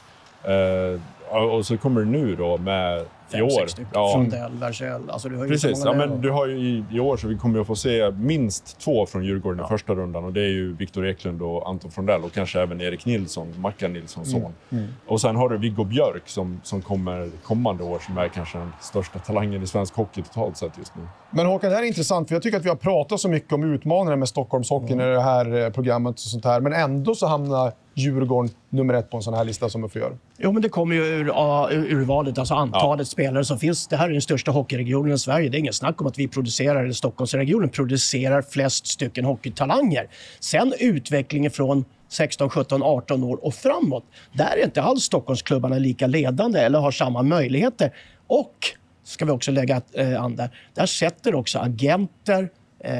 Och så kommer det nu då med i år. Frondell, Versell. Alltså, du har ju precis, men du har ju i år så vi kommer att få se minst 2 från Djurgården i första rundan. Och det är ju Viktor Eklund och Anton Frondell och kanske även Erik Nilsson, Mackan Nilssons son. Och sen har du Viggo Björk som kommer kommande år, som är kanske den största talangen i svensk hockey totalt sett just nu. Men Håkan, det här är intressant, för jag tycker att vi har pratat så mycket om utmaningar med Stockholmshockeyn i det här programmet och sånt här. Men ändå så hamnar Djurgården nummer 1 på en sån här lista som vi gör. Jo, men det kommer ju ur urvalet, alltså antalet spelare som finns. Det här är den största hockeyregionen i Sverige. Det är ingen snack om att vi producerar, eller Stockholmsregionen producerar flest stycken hockeytalanger. Sen utvecklingen från 16, 17, 18 år och framåt. Där är inte alls Stockholmsklubbarna lika ledande eller har samma möjligheter. Och, ska vi också lägga an där sätter också agenter,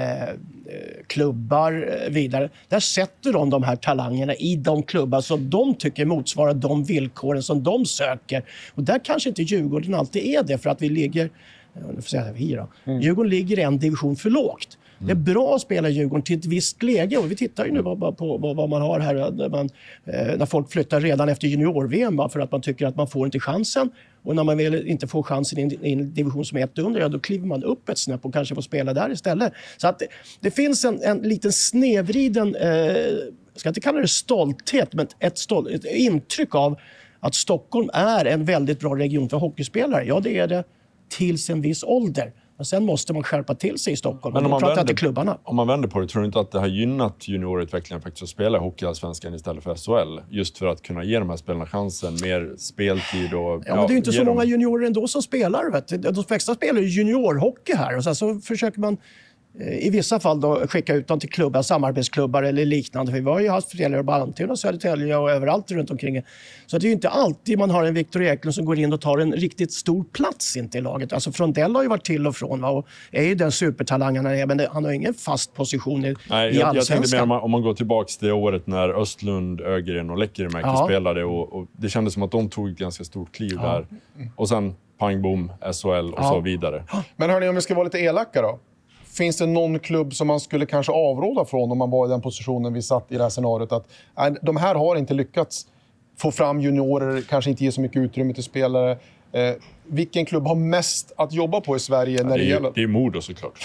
klubbar vidare. Där sätter de här talangerna i de klubbar som de tycker motsvarar de villkoren som de söker. Och där kanske inte Djurgården alltid är det, för att vi ligger, Djurgården ligger en division för lågt. Det är bra att spela Djurgården till ett visst läge, och vi tittar ju nu på vad man har här när folk flyttar redan efter junior-VM för att man tycker att man får inte chansen, och när man väl inte får chansen i en division som är 1 under, då kliver man upp ett snäpp och kanske får spela där istället. Så att det finns en liten snedvriden, jag ska inte kalla det stolthet, men ett intryck av att Stockholm är en väldigt bra region för hockeyspelare. Ja, det är det tills en viss ålder. Men sen måste man skärpa till sig i Stockholm. Men om man vänder på det, tror du inte att det har gynnat juniorutvecklingen faktiskt att spela hockeyallsvenskan istället för SHL? Just för att kunna ge de här spelarna chansen, mer speltid och... Ja, men det är inte så många juniorer ändå som spelar. Vet du. De flesta spelar ju juniorhockey här, och så försöker man i vissa fall då skicka ut dem till klubbar, samarbetsklubbar eller liknande. För vi har ju haft spelare i Ballantuna, Södertälje och överallt runt omkring. Så det är ju inte alltid man har en Viktor Eklund som går in och tar en riktigt stor plats inte i laget. Alltså Frondell har ju varit till och från, va? Och är ju den supertalangen han är, men han har ingen fast position i allsvenskan. Jag tänkte mer om man går tillbaka till det året när Östlund, Ögren och Lekkerimäki spelade, och det kändes som att de tog ett ganska stort kliv där. Och sen pang bom, SHL och så vidare. Men hörni, om vi ska vara lite elaka då. Finns det någon klubb som man skulle kanske avråda från om man var i den positionen vi satt i det här scenariot? Att de här har inte lyckats få fram juniorer, kanske inte ge så mycket utrymme till spelare. Vilken klubb har mest att jobba på i Sverige när det gäller? Det är Modo såklart.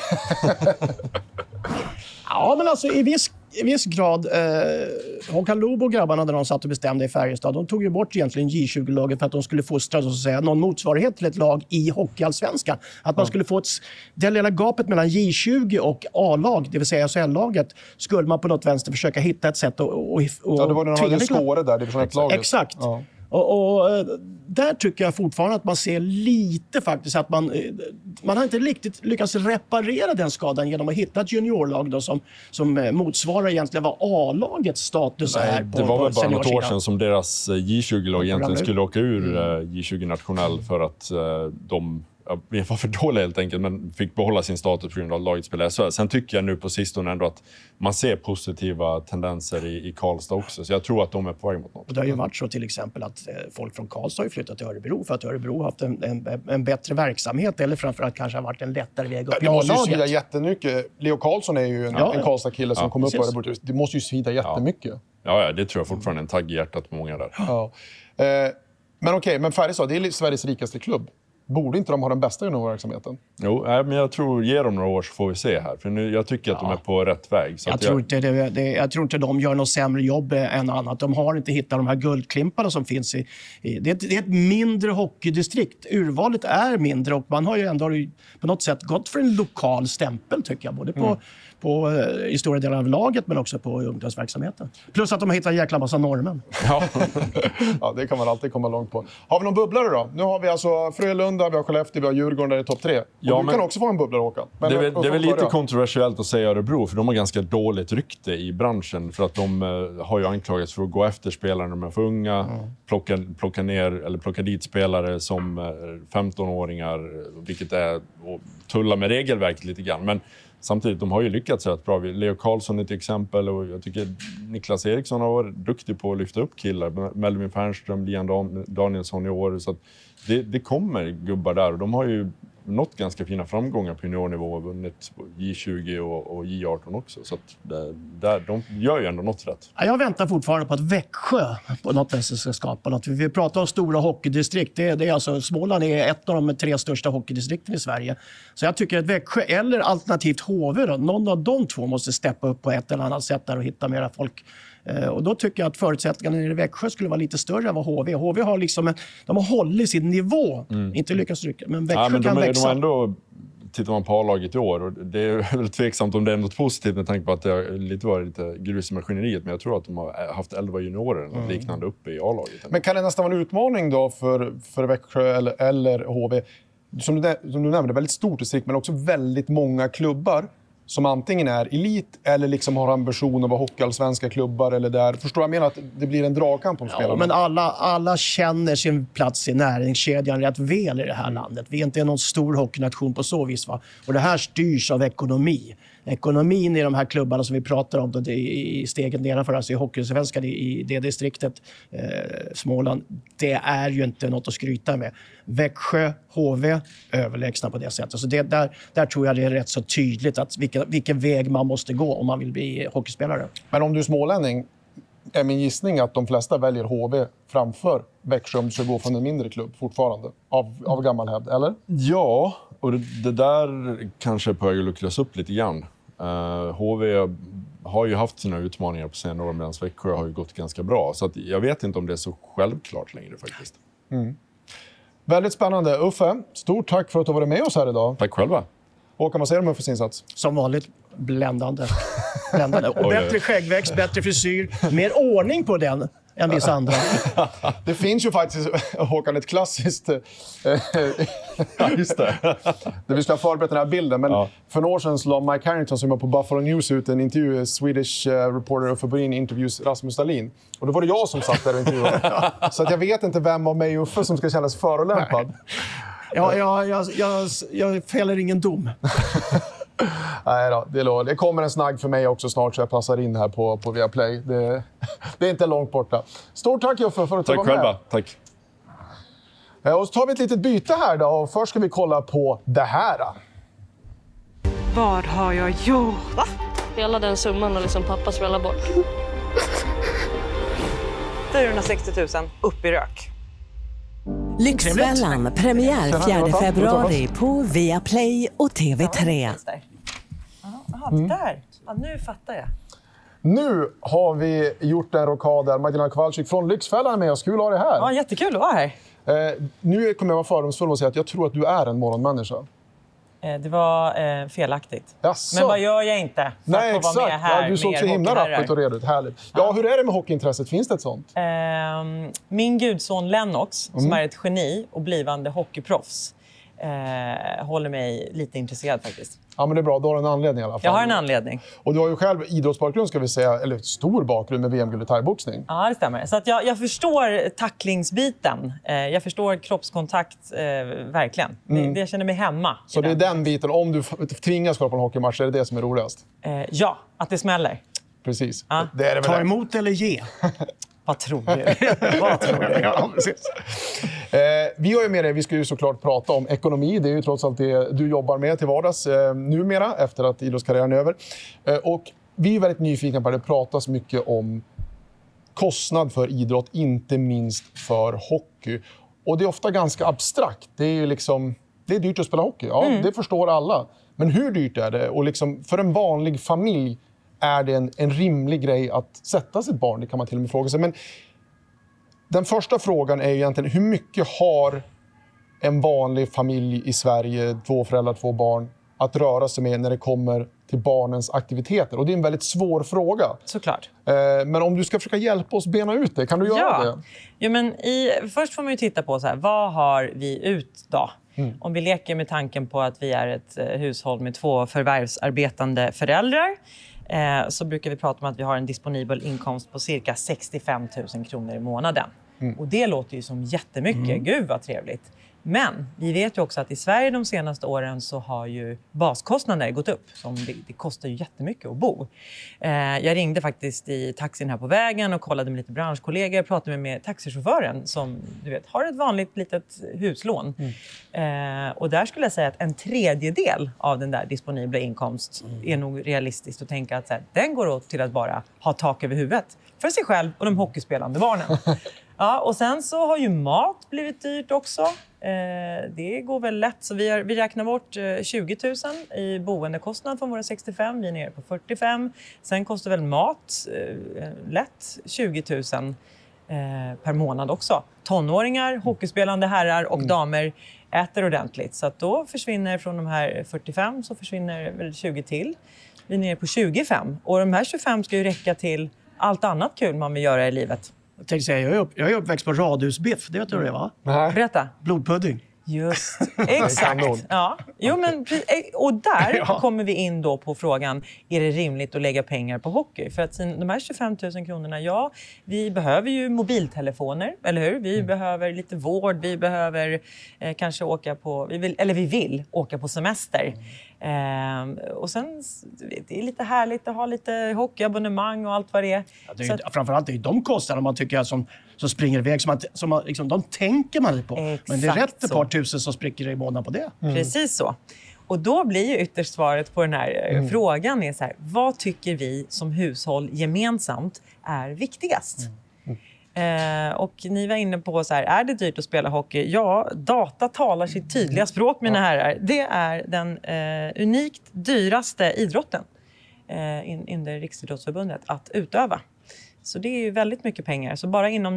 Ja, men alltså i viss grad. Håkan Loob och grabbarna när de satt och bestämde i Färjestad, de tog ju bort egentligen J20-laget för att de skulle fostra så att säga någon motsvarighet till ett lag i hockeyallsvenskan. Att man skulle få det lilla gapet mellan J20 och A-lag, det vill säga SHL-laget, skulle man på något vänster försöka hitta ett sätt att ja, det var när de hade Skåre där, division 1-laget. Exakt. Ja. Och där tycker jag fortfarande att man ser lite faktiskt att man har inte riktigt lyckats reparera den skadan genom att hitta ett juniorlag då som motsvarar egentligen vad A-lagets status är. Det var väl bara något år sedan som deras J20-lag egentligen skulle åka ur J20 nationell för att de var för dåliga helt enkelt, men fick behålla sin status på grund av laget spelade SHL. Sen tycker jag nu på sistone ändå att man ser positiva tendenser i Karlstad också. Så jag tror att de är på väg mot något. Och det har ju varit så till exempel att folk från Karlstad har flyttat till Örebro för att Örebro har haft en bättre verksamhet, eller framförallt kanske har varit en lättare väg upp i A-laget. Det måste ju svida jättemycket. Leo Karlsson är ju en Karlstad-kille som kom upp på Örebro. Det måste ju svida jättemycket. Ja, det tror jag fortfarande är en tagg i hjärtat på många där. Ja. Men okej, men Färjestad, det är Sveriges rikaste klubb. Borde inte de ha den bästa juniorverksamheten? Jo, men jag tror, ge dem några år så får vi se här. För nu, jag tycker att de är på rätt väg. Så jag tror inte de gör något sämre jobb än annat. De har inte hittat de här guldklimparna som finns det är ett mindre hockeydistrikt. Urvalet är mindre och man har ju ändå på något sätt gått för en lokal stämpel tycker jag. Både på i stora delar av laget men också på ungdomsverksamheten. Plus att de har hittat en jäkla massa normen. Ja. Ja, det kan man alltid komma långt på. Har vi någon bubblare då? Nu har vi alltså Frölunda, vi har Skellefteå, vi har Djurgården där i topp 3. Ja, du kan också få en bubblare, Håkan. Men det är väl lite kontroversiellt att säga Örebro, för de har ganska dåligt rykte i branschen. För att de har ju anklagats för att gå efter spelare när de är för unga. Plocka dit spelare som 15-åringar, vilket är att tulla med regelverket lite grann. Men samtidigt, de har ju lyckats rätt bra. Leo Karlsson är ett exempel och jag tycker Niklas Eriksson har varit duktig på att lyfta upp killar. Melvin Fernström, Lian Danielsson i år. Så att det kommer gubbar där och de har ju nått ganska fina framgångar på juniornivå och vunnit J20 och J18 också. Så att de gör ju ändå något rätt. Jag väntar fortfarande på att Växjö på något sätt ska skapa något. Vi pratar om stora hockeydistrikt. Det är alltså, Småland är ett av de 3 största hockeydistrikten i Sverige. Så jag tycker att Växjö eller alternativt HV då, någon av de två måste steppa upp på ett eller annat sätt där och hitta mera folk. Och då tycker jag att förutsättningarna i Växjö skulle vara lite större än vad HV. HV har liksom de har hållit sin nivå. Inte lyckats rycka, men Växjö kan växa. De ändå, tittar man på A-laget i år, och det är väl tveksamt om det är något positivt med tanke på att det har lite varit lite grus i maskineriet, men jag tror att de har haft 11 juniorer eller liknande uppe i A-laget. Men kan det nästan vara en utmaning då för Växjö eller HV? Som du nämnde, väldigt stort distrikt men också väldigt många klubbar som antingen är elit eller liksom har ambition att vara hockeyallsvenska klubbar eller där. Förstår jag menar att det blir en dragkamp om spelarna? Ja, men alla känner sin plats i näringskedjan rätt väl i det här landet. Vi är inte någon stor hockeynation på så vis, va? Och det här styrs av ekonomi. Ekonomin i de här klubbarna som vi pratar om då, i stegen nedanför, alltså i hockeysvenskan i det distriktet, Småland, det är ju inte något att skryta med. Växjö, HV, överlägsna på det sättet. Så där tror jag det är rätt så tydligt att vilken väg man måste gå om man vill bli hockeyspelare. Men om du är smålänning, är min gissning att de flesta väljer HV framför Växjö om du ska gå från en mindre klubb fortfarande, av gammal hävd, eller? Ja, och det där kanske på att luckras upp lite grann. HV har ju haft sina utmaningar på senare år medan Växjö har ju gått ganska bra. Så att jag vet inte om det är så självklart längre faktiskt. Väldigt spännande. Uffe, stort tack för att du har varit med oss här idag. Tack själva. Håkan, vad säger du om Uffes insats? Som vanligt, bländande. Och bättre skäggväxt, bättre frisyr, mer ordning på den än vissa andra. Det finns ju faktiskt, Håkan, ett klassiskt... Just det. Vi skulle ha förberett den här bilden, men för några år sedan så la Mike Harrington som var på Buffalo News ut en intervju, Swedish reporter Uffe Borin interviews Rasmus Dahlin. Och då var det jag som satt där och intervjuade. Så att jag vet inte vem av mig och Uffe som ska kännas förolämpad. Jag fäller ingen dom. Nej då, det kommer en snagg för mig också snart så jag passar in här på Viaplay. Det är inte långt borta. Stort tack Uffe för att du var med. Tack själva, tack. Och så tar vi ett litet byte här då och först ska vi kolla på det här. Vad har jag gjort? Va? Hela den summan och liksom pappa svälla bort. 460 000 upp i rök. Lyxfällan, premiär 4 februari på Viaplay och TV3. Jaha, det där. Ja, nu fattar jag. Nu har vi gjort en rockad där. Magdalena Kowalczyk från Lyxfällan är med oss. Kul att ha dig här. Ja, jättekul att vara här. Nu kommer jag vara fördomsfull och säga att jag tror att du är en morgonmänniska. Det var felaktigt. Jaså. Men vad gör jag inte för att få vara med här? Ja, du såg så himla rappigt och redigt. Härligt. Ja, hur är det med hockeyintresset? Finns det ett sånt? Min gudson Lennox, som är ett geni och blivande hockeyproffs, håller mig lite intresserad faktiskt. Ja, men det är bra. Du har en anledning i alla fall. Jag har en anledning. Och du har ju själv idrottsbakgrund, ska vi säga, eller stor bakgrund med VM-guld i thaiboxning. Ja, det stämmer. Så att jag förstår tacklingsbiten. Jag förstår kroppskontakt, verkligen. Det känner mig hemma. Så det är den biten, om du tvingas kolla på en hockeymatch, är det som är roligast? Ja, att det smäller. Precis. Ja. Det är det väl. Ta emot eller ge? Vad tror du? Vad tror du? Ja, precis. Vi har ju med det, vi ska ju såklart prata om ekonomi. Det är ju trots allt det du jobbar med till vardags numera efter att idrottskarriären är över. Och vi är väldigt nyfikna på att det pratas mycket om kostnad för idrott, inte minst för hockey. Och det är ofta ganska abstrakt. Det är ju liksom, det är dyrt att spela hockey. Ja, det förstår alla. Men hur dyrt är det? Och liksom, för en vanlig familj är det en rimlig grej att sätta sitt barn. Det kan man till och med fråga sig. Men den första frågan är ju egentligen, hur mycket har en vanlig familj i Sverige, 2 föräldrar, 2 barn, att röra sig med när det kommer till barnens aktiviteter? Och det är en väldigt svår fråga. Såklart. Men om du ska försöka hjälpa oss bena ut det, kan du göra det? Ja, men först får man ju titta på så här, vad har vi ut då? Om vi leker med tanken på att vi är ett hushåll med 2 förvärvsarbetande föräldrar, så brukar vi prata om att vi har en disponibel inkomst på cirka 65 000 kronor i månaden. Och det låter ju som jättemycket. Gud vad trevligt. Men vi vet ju också att i Sverige de senaste åren så har ju baskostnader gått upp. Det kostar ju jättemycket att bo. Jag ringde faktiskt i taxin här på vägen och kollade med lite branschkollegor. Jag pratade med taxichauffören som du vet, har ett vanligt litet huslån. Och där skulle jag säga att 1/3 av den där disponibla inkomst är nog realistiskt att tänka att så här, den går åt till att bara ha tak över huvudet för sig själv och de hockeyspelande barnen. Ja, och sen så har ju mat blivit dyrt också. Det går väl lätt. Så vi räknar bort 20 000 i boendekostnad från våra 65. Vi är nere på 45. Sen kostar väl mat lätt 20 000 per månad också. Tonåringar, hockeyspelande herrar och damer äter ordentligt. Så att då försvinner från de här 45 så försvinner väl 20 till. Vi är nere på 25. Och de här 25 ska ju räcka till allt annat kul man vill göra i livet. Jag tänkte säga, jag är uppväxt på radhusbiff. Det vet du vad det va? Berätta. Blodpudding. Just, exakt. Ja. Jo, men, och där kommer vi in då på frågan, är det rimligt att lägga pengar på hockey? För att de här 25 000 kronorna, vi behöver ju mobiltelefoner, eller hur? Vi behöver lite vård, vi behöver kanske åka på, vi vill åka på semester. Och sen, det är lite härligt att ha lite hockeyabonnemang och allt vad det är. Ja, det är framförallt är de kostnader man tycker som springer iväg, som de tänker man lite på. Exakt. Men det är rätt ett par tusen som spricker i månaden på det. Precis så. Och då blir ju ytterst svaret på den här frågan är så här, vad tycker vi som hushåll gemensamt är viktigast? Och ni var inne på så här, är det dyrt att spela hockey? Ja, data talar sitt tydliga språk, mina herrar. Det är den unikt dyraste idrotten inom Riksidrottsförbundet att utöva. Så det är ju väldigt mycket pengar. Så bara inom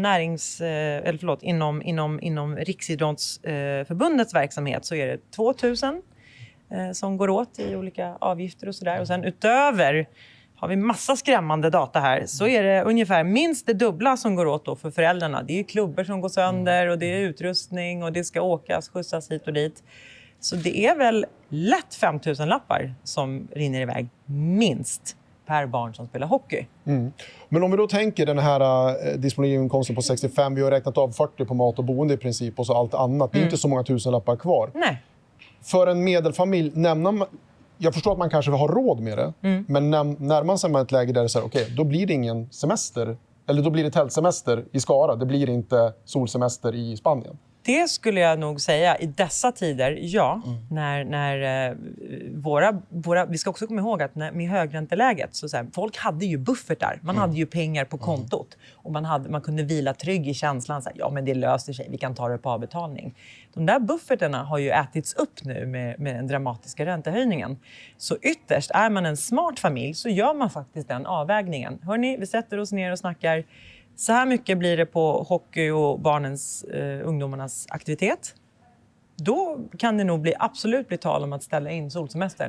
inom Riksidrottsförbundets verksamhet så är det 2 000 som går åt i olika avgifter och sådär. Och sen utöver har vi massa skrämmande data här, så är det ungefär minst det dubbla som går åt då för föräldrarna. Det är ju klubbor som går sönder och det är utrustning och det ska skjutsas hit och dit. Så det är väl lätt 5 000 lappar som rinner iväg minst per barn som spelar hockey. Men om vi då tänker den här disponibla inkomsten på 65, vi har räknat av 40 på mat och boende i princip och så allt annat. Det är inte så många tusenlappar kvar. Nej. För en medelfamilj, jag förstår att man kanske har råd med det, men när man sig med ett läge där det är så här, okej, då blir det ingen semester, eller då blir det tältsemester i Skara, det blir inte solsemester i Spanien. Det skulle jag nog säga i dessa tider, när vi ska också komma ihåg att med högränteläget så här, folk hade ju buffertar, man hade ju pengar på kontot och man kunde vila trygg i känslan så här, ja men det löser sig, vi kan ta det på avbetalning. De där buffertarna har ju ätits upp nu med den dramatiska räntehöjningen. Så ytterst, är man en smart familj så gör man faktiskt den avvägningen. Hörrni, vi sätter oss ner och snackar. Så här mycket blir det på hockey och ungdomarnas aktivitet. Då kan det nog absolut bli tal om att ställa in solsemestern.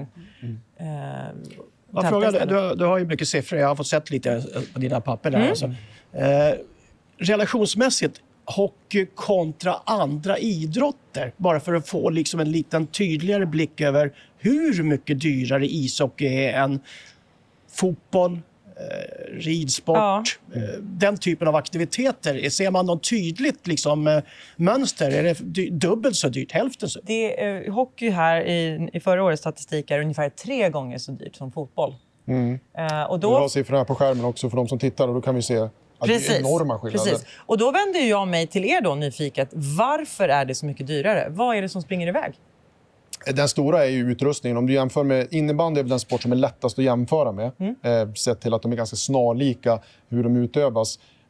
Du har ju mycket siffror, jag har fått sett lite på dina papper där. Alltså. Relationsmässigt, hockey kontra andra idrotter. Bara för att få liksom en liten tydligare blick över hur mycket dyrare ishockey är än fotboll, ridsport, den typen av aktiviteter. Ser man något tydligt mönster? Är det dubbelt så dyrt, hälften så dyrt? Hockey här i förra årets statistik är ungefär 3 gånger så dyrt som fotboll. Och då... Vi har siffrorna på skärmen också för de som tittar och då kan vi se att det är enorma skillnader. Precis. Och då vänder jag mig till er då nyfiket. Varför är det så mycket dyrare? Vad är det som springer iväg? Den stora är ju utrustningen. Om du jämför med innebandy är den sport som är lättast att jämföra med. Sett till att de är ganska snarlika hur de utövas.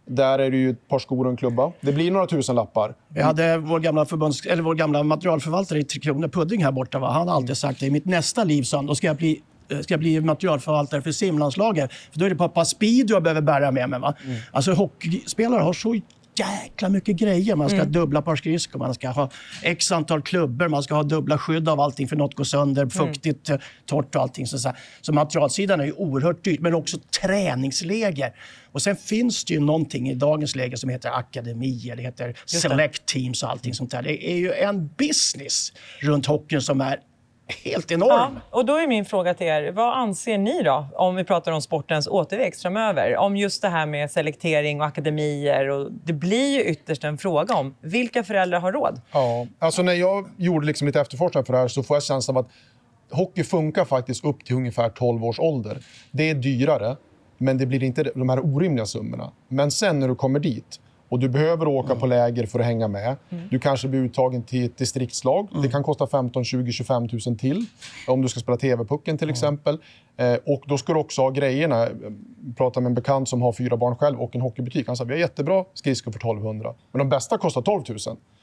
Där är det ju ett par skor och en klubba. Det blir några tusenlappar. Vi hade vår gamla materialförvaltare i Tre Kronor, Pudding här borta. Han har alltid sagt att i mitt nästa liv, så då ska jag bli materialförvaltare för simlandslaget. För då är det pappa speed jag behöver bära med mig. Va? Alltså hockeyspelare har så jäkla mycket grejer. Man ska ha dubbla par skridskor, man ska ha x antal klubbor, man ska ha dubbla skydd av allting för något går sönder, fuktigt, torrt och allting. Så materialsidan är ju oerhört dyrt, men också träningsläger. Och sen finns det ju någonting i dagens läge som heter akademier, det heter select teams och allting sånt där. Det är ju en business runt hockeyn som är helt enorm. Ja, och då är min fråga till er, vad anser ni då om vi pratar om sportens återväxt framöver? Om just det här med selektering och akademier, och det blir ju ytterst en fråga om vilka föräldrar har råd? Ja, alltså när jag gjorde liksom lite efterforskning för det här så får jag känslan av att hockey funkar faktiskt upp till ungefär 12 års ålder. Det är dyrare, men det blir inte de här orimliga summorna. Men sen när du kommer dit och du behöver åka på läger för att hänga med. Du kanske blir uttagen till ett distriktslag. Det kan kosta 15, 20, 25 000 till. Om du ska spela TV-pucken till exempel. Och då ska du också ha grejerna. Jag pratade med en bekant som har 4 barn själv och en hockeybutik. Han sa, vi har jättebra skridskor för 1200. Men de bästa kostar 12 000.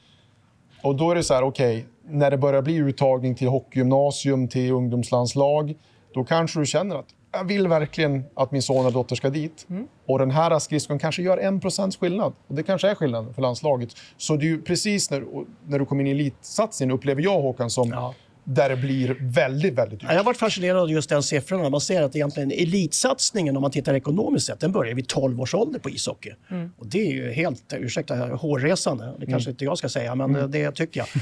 Och då är det så här, okej, när det börjar bli uttagning till hockeygymnasium, till ungdomslandslag. Då kanske du känner att jag vill verkligen att min son och dotter ska dit. Och den här skridskon kanske gör 1% skillnad. Och det kanske är skillnad för landslaget. Så det är ju precis när du kommer in i elitsatsningen upplever jag, Håkan, som där det blir väldigt, väldigt dyrt. Jag har varit fascinerad av just den siffran. Man ser att egentligen elitsatsningen, om man tittar ekonomiskt sett, den börjar vid 12 års ålder på ishockey. Och det är ju helt, hårresande. Det kanske inte jag ska säga, men det tycker jag.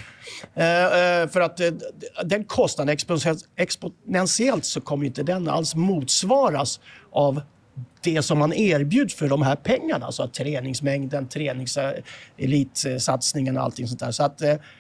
För att den kostnaden exponentiellt så kommer inte den alls motsvaras av det som man erbjuds för de här pengarna. Så att träningsmängden, elitsatsningen och allting sånt där. Så att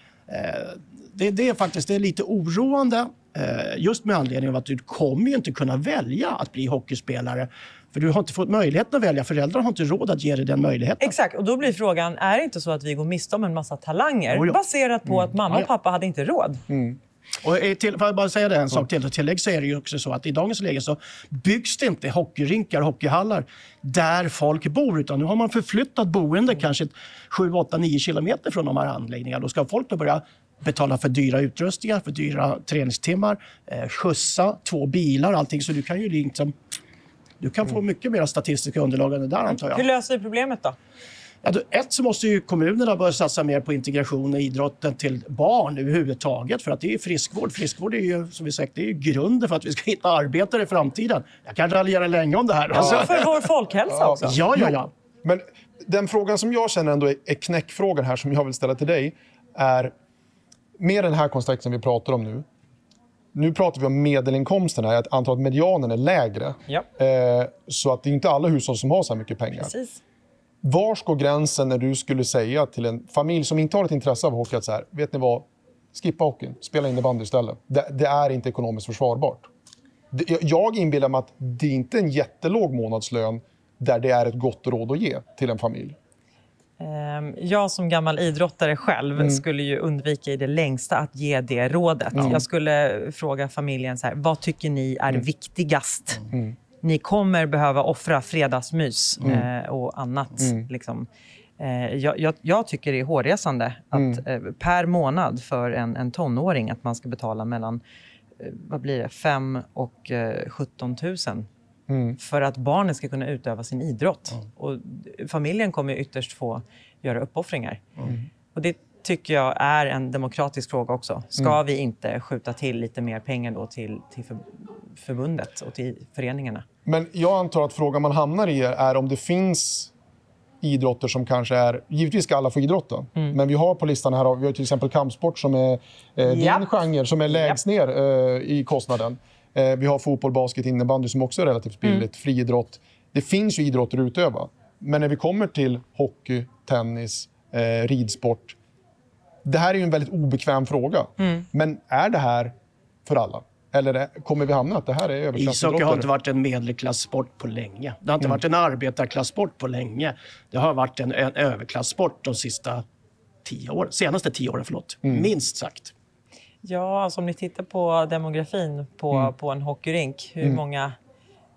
det är faktiskt lite oroande just med anledning av att du kommer ju inte kunna välja att bli hockeyspelare. För du har inte fått möjligheten att välja. Föräldrar har inte råd att ge dig den möjligheten. Exakt, och då blir frågan, är det inte så att vi går miste om en massa talanger baserat på att mamma och pappa hade inte råd? Och för att bara säga det en sak till tillägg, så är det ju också så att i dagens läge så byggs det inte hockeyrinkar, hockeyhallar där folk bor, utan nu har man förflyttat boende kanske 7, 8, 9 kilometer från de här anläggningarna. Då ska folk då börja betala för dyra utrustningar, för dyra träningstimmar, skjutsa, 2 bilar och allting. Så du kan ju liksom, du kan få mycket mer statistiska underlag än det där, antar jag. Hur löser vi problemet då? Ja, så måste ju kommunerna börja satsa mer på integration och idrotten till barn överhuvudtaget. För att det är ju friskvård. Friskvård är ju, som vi sagt, det är ju grunden för att vi ska hitta arbetare i framtiden. Jag kan raljera länge om det här. Alltså för vår folkhälsa också. Ja. Men den frågan som jag känner ändå är knäckfrågan här, som jag vill ställa till dig, är med den här kontexten vi pratar om nu. Nu pratar vi om medelinkomsterna, att antalet medianen är lägre. Så att det är inte alla hushåll som har så här mycket pengar. Precis. Var går gränsen när du skulle säga till en familj som inte har ett intresse av hockey att så här, vet ni vad, skippa hockeyn, spela innebandy istället. Det är inte ekonomiskt försvarbart. Jag inbillar mig att det inte är en jättelåg månadslön där det är ett gott råd att ge till en familj. Jag som gammal idrottare själv skulle ju undvika i det längsta att ge det rådet. Jag skulle fråga familjen så här, vad tycker ni är viktigast? Ni kommer behöva offra fredagsmys och annat. Liksom. Jag tycker det är hårresande att per månad för en tonåring att man ska betala mellan 5 och 17 000 för att barnen ska kunna utöva sin idrott. Och familjen kommer ytterst få göra uppoffringar. Och det tycker jag är en demokratisk fråga också. Ska vi inte skjuta till lite mer pengar då till förbundet och till föreningarna? Men jag antar att frågan man hamnar i är om det finns idrotter som kanske är... Givetvis ska alla få idrotta. Men vi har på listan här, vi har till exempel kampsport som är din genre som är lägst ner i kostnaden. Vi har fotboll, basket, innebandy som också är relativt billigt. Friidrott. Det finns ju idrotter att utöva. Men när vi kommer till hockey, tennis, ridsport. Det här är ju en väldigt obekväm fråga. Men är det här för alla? Eller kommer vi hamna att det här är överklassidrotter? Ishockey har inte varit en medelklasssport på länge. Det har inte varit en arbetarklasssport på länge. Det har varit en överklasssport de senaste 10 åren. Minst sagt. Ja, alltså om ni tittar på demografin på en hockeyrink. Hur många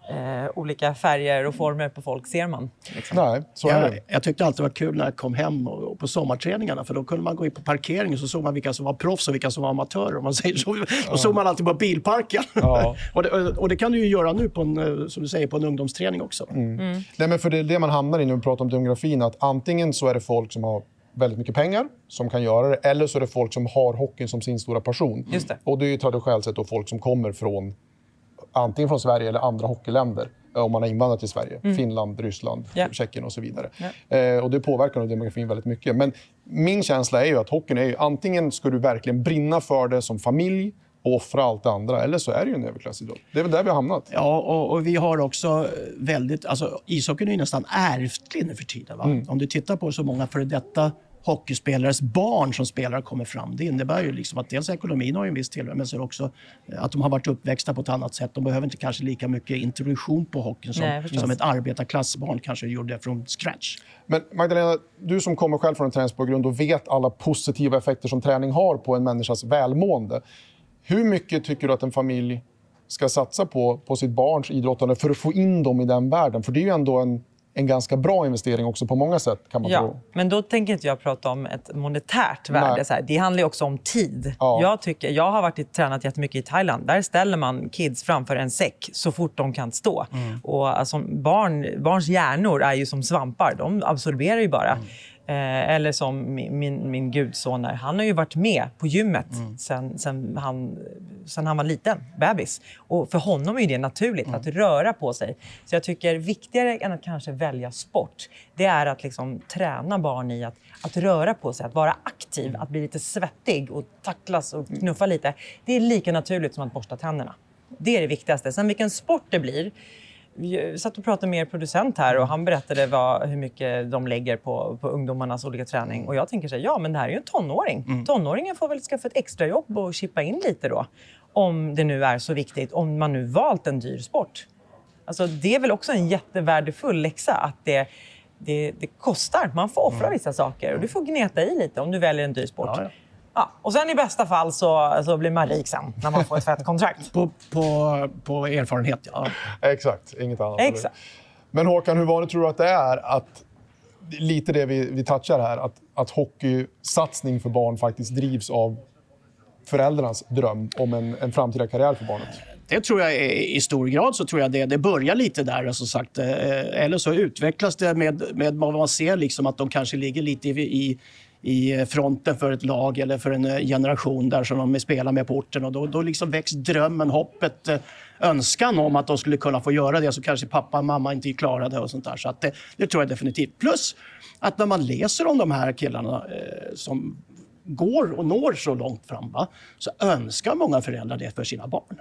olika färger och former på folk ser man. Liksom. Nej, så är det. Jag tyckte alltid det var kul när jag kom hem och på sommarträningarna, för då kunde man gå in på parkeringen och så såg man vilka som var proffs och vilka som var amatörer. Om man säger så. Då såg man alltid på bilparken. Ja. och det kan du ju göra nu på en, som du säger, på en ungdomsträning också. Nej, men för det är det man hamnar i när vi pratar om demografin, att antingen så är det folk som har väldigt mycket pengar som kan göra det, eller så är det folk som har hockeyn som sin stora passion. Just det. Och det är ju traditionellt sett då folk som kommer från antingen från Sverige eller andra hockeyländer, om man har invandrat till Sverige. Finland, Ryssland, Tjeckien och så vidare. Och det påverkar nog demografin väldigt mycket. Men min känsla är ju att hockeyn är ju, antingen ska du verkligen brinna för det som familj och offra allt det andra, eller så är det ju en överklassidrott. Det är väl där vi har hamnat. Ja, och vi har också väldigt, alltså ishockeyn är ju nästan ärftlig nu för tiden. Va? Om du tittar på så många före detta hockeyspelares barn som spelare kommer fram. Det innebär ju liksom att dels ekonomin har ju en viss tillväxt, men så också att de har varit uppväxta på ett annat sätt. De behöver inte kanske lika mycket introduktion på hockeyn som ett arbetarklassbarn kanske gjorde från scratch. Men Magdalena, du som kommer själv från en träningsbakgrund och vet alla positiva effekter som träning har på en människas välmående. Hur mycket tycker du att en familj ska satsa på sitt barns idrottande för att få in dem i den världen? För det är ju ändå en ganska bra investering också på många sätt, kan man tro. Men då tänker inte jag prata om ett monetärt värde. Så här. Det handlar ju också om tid. Ja. Jag har tränat jättemycket i Thailand. Där ställer man kids framför en säck så fort de kan stå. Och alltså, barns hjärnor är ju som svampar. De absorberar ju bara. Eller som min gudson här. Han har ju varit med på gymmet sen han var liten, bebis. Och för honom är det naturligt att röra på sig. Så jag tycker viktigare än att kanske välja sport, det är att liksom träna barn i att röra på sig, att vara aktiv, att bli lite svettig och tacklas och knuffa lite. Det är lika naturligt som att borsta tänderna. Det är det viktigaste. Sen vilken sport det blir. Vi satt och pratade med er producent här och han berättade hur mycket de lägger på ungdomarnas olika träning. Och jag tänker så här, men det här är ju en tonåring. Tonåringen får väl skaffa ett extra jobb och chippa in lite då. Om det nu är så viktigt, om man nu valt en dyr sport. Alltså det är väl också en jättevärdefull läxa att det kostar. Man får offra vissa saker och du får gneta i lite om du väljer en dyr sport. Ja, och sen i bästa fall så blir man rik sen när man får ett fett kontrakt. på erfarenhet, ja. Exakt, inget annat. Exakt. Men Håkan, hur vanligt tror du att det är att lite det vi touchar här, att hockeysatsning för barn faktiskt drivs av föräldrarnas dröm om en framtida karriär för barnet? Det tror jag i stor grad, så tror jag det börjar lite där, som sagt. Eller så utvecklas det med vad man ser, liksom att de kanske ligger lite i fronten för ett lag eller för en generation där som de spelar med på orten. Och då liksom väcks drömmen, hoppet, önskan om att de skulle kunna få göra det, så kanske pappa och mamma inte klarade och sånt där. Så att det tror jag definitivt. Plus att när man läser om de här killarna som går och når så långt fram, så önskar många föräldrar det för sina barn.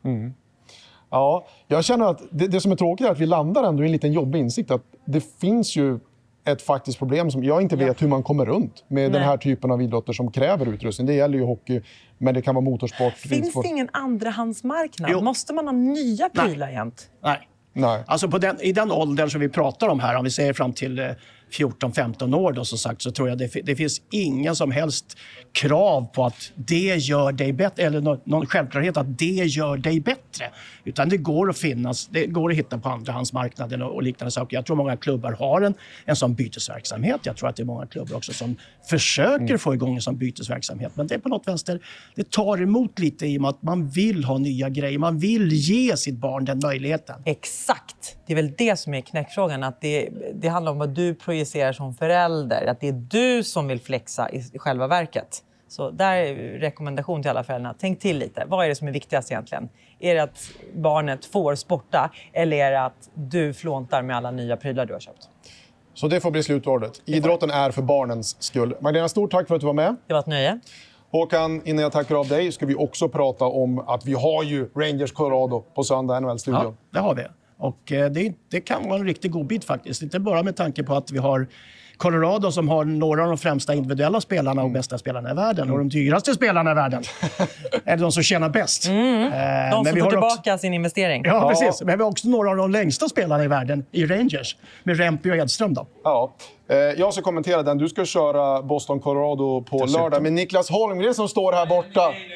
Ja, jag känner att det som är tråkigt är att vi landar ändå i en liten jobbig insikt att det finns ju ett faktiskt problem som jag inte vet hur man kommer runt med den här typen av idrotter som kräver utrustning. Det gäller ju hockey, men det kan vara motorsport. Finns det ingen andrahandsmarknad? Jo. Måste man ha nya prylar jämt? Nej. Alltså i den åldern som vi pratar om här, om vi säger fram till 14-15 år då, som sagt, så tror jag det finns ingen som helst krav på att det gör dig bättre, eller någon självklarhet att det gör dig bättre. Utan det går att hitta på andrahandsmarknaden och liknande saker. Jag tror många klubbar har en sån bytesverksamhet. Jag tror att det är många klubbar också som försöker få igång en sån bytesverksamhet. Men det är på något vänster, det tar emot lite i och med att man vill ha nya grejer. Man vill ge sitt barn den möjligheten. Exakt. Det är väl det som är knäckfrågan. Att det handlar om vad du projicerar som förälder. Att det är du som vill flexa i själva verket. Så där är rekommendation till alla föräldrar. Tänk till lite. Vad är det som är viktigast egentligen? Är det att barnet får sporta, eller är det att du flåntar med alla nya prylar du har köpt? Så det får bli slutordet. Idrotten är för barnens skull. Magdalena, stort tack för att du var med. Det var ett nöje. Håkan, innan jag tackar av dig ska vi också prata om att vi har ju Rangers Colorado på söndag, NHL-studion. Ja, det har vi. Och det kan vara en riktig god bit faktiskt. Inte bara med tanke på att vi har Colorado som har några av de främsta individuella spelarna och bästa spelarna i världen. Och de dyraste spelarna i världen. Är de som tjänar bäst. De som får tillbaka sin investering. Ja, precis. Men vi har också några av de längsta spelarna i världen i Rangers. Med Rempe och Edström då. Ja. Jag ska kommentera den. Du ska köra Boston Colorado på lördag. Men Niklas Holmgren som står här borta.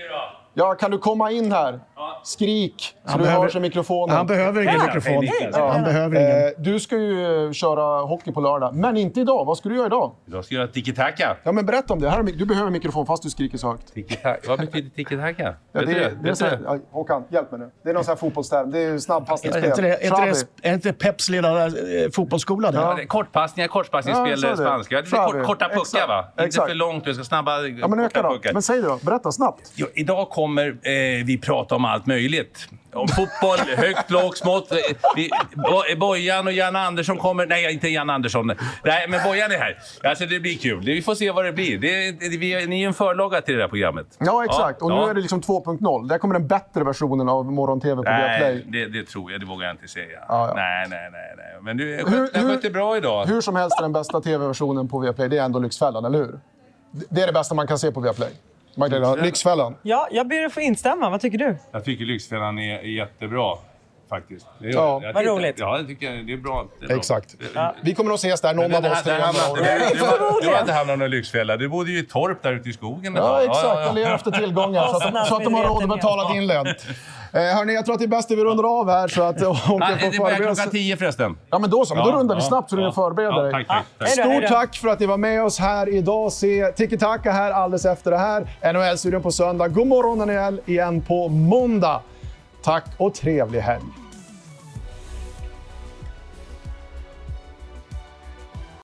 Ja, kan du komma in här? Skrik, så du hörs i mikrofonen. Han behöver ingen mikrofon. Han behöver ingen. Du ska ju köra hockey på lördag, men inte idag. Vad ska du göra idag? Idag ska jag göra tiki-taka. Ja, men berätta om det. Du behöver mikrofon fast du skriker så högt. Vad betyder tiki-taka? Ja, Håkan, hjälp mig nu. Det är någon sån här fotbollsterm. Det är ju snabbpassningsspel. Är inte Peps lilla fotbollsskola? Ja. Kortpassningsspel, spanska. Det är korta puckar, va? Inte för långt, du ska snabba puckar. Men säg då, berätta snabbt. Jo, idag kommer vi prata om allt möjligt. Om fotboll, högt, lågt, smått. Bojan och Jan Andersson kommer... Nej, inte Jan Andersson. Nej, men Bojan är här. Alltså, det blir kul. Vi får se vad det blir. Ni är en förlaga till det här programmet. Ja, exakt. Och nu är det liksom 2.0. Där kommer den bättre versionen av Morgon-TV på Viaplay. Nej, det tror jag. Det vågar jag inte säga. Ja. Nej. Men du sköter bra idag. Hur som helst är den bästa TV-versionen på Viaplay. Det är ändå Lyxfällan, eller hur? Det är det bästa man kan se på Viaplay. Lyxfällan. Ja, jag ber att få instämma. Vad tycker du? Jag tycker Lyxfällan är jättebra, faktiskt. Vad roligt. Ja, jag tycker det är bra. Exakt. Ja. Vi kommer att ses där, någon av oss. Du har inte hamnat någon Lyxfälla. Du bodde ju i torp där ute i skogen. Ja, exakt. Jag lever efter tillgångar så att de har råd att betala din lön. Hörni, jag tror att det är bäst att vi rundar av här så att det börjar klockan 10 förresten. Ja, men då så. Men då rundar vi snabbt så du förbereder dig. Tack. Stort tack för att ni var med oss här idag. Se Tiki-Taka här alldeles efter det här. NHL-studion på söndag. God morgon NHL igen på måndag. Tack och trevlig helg.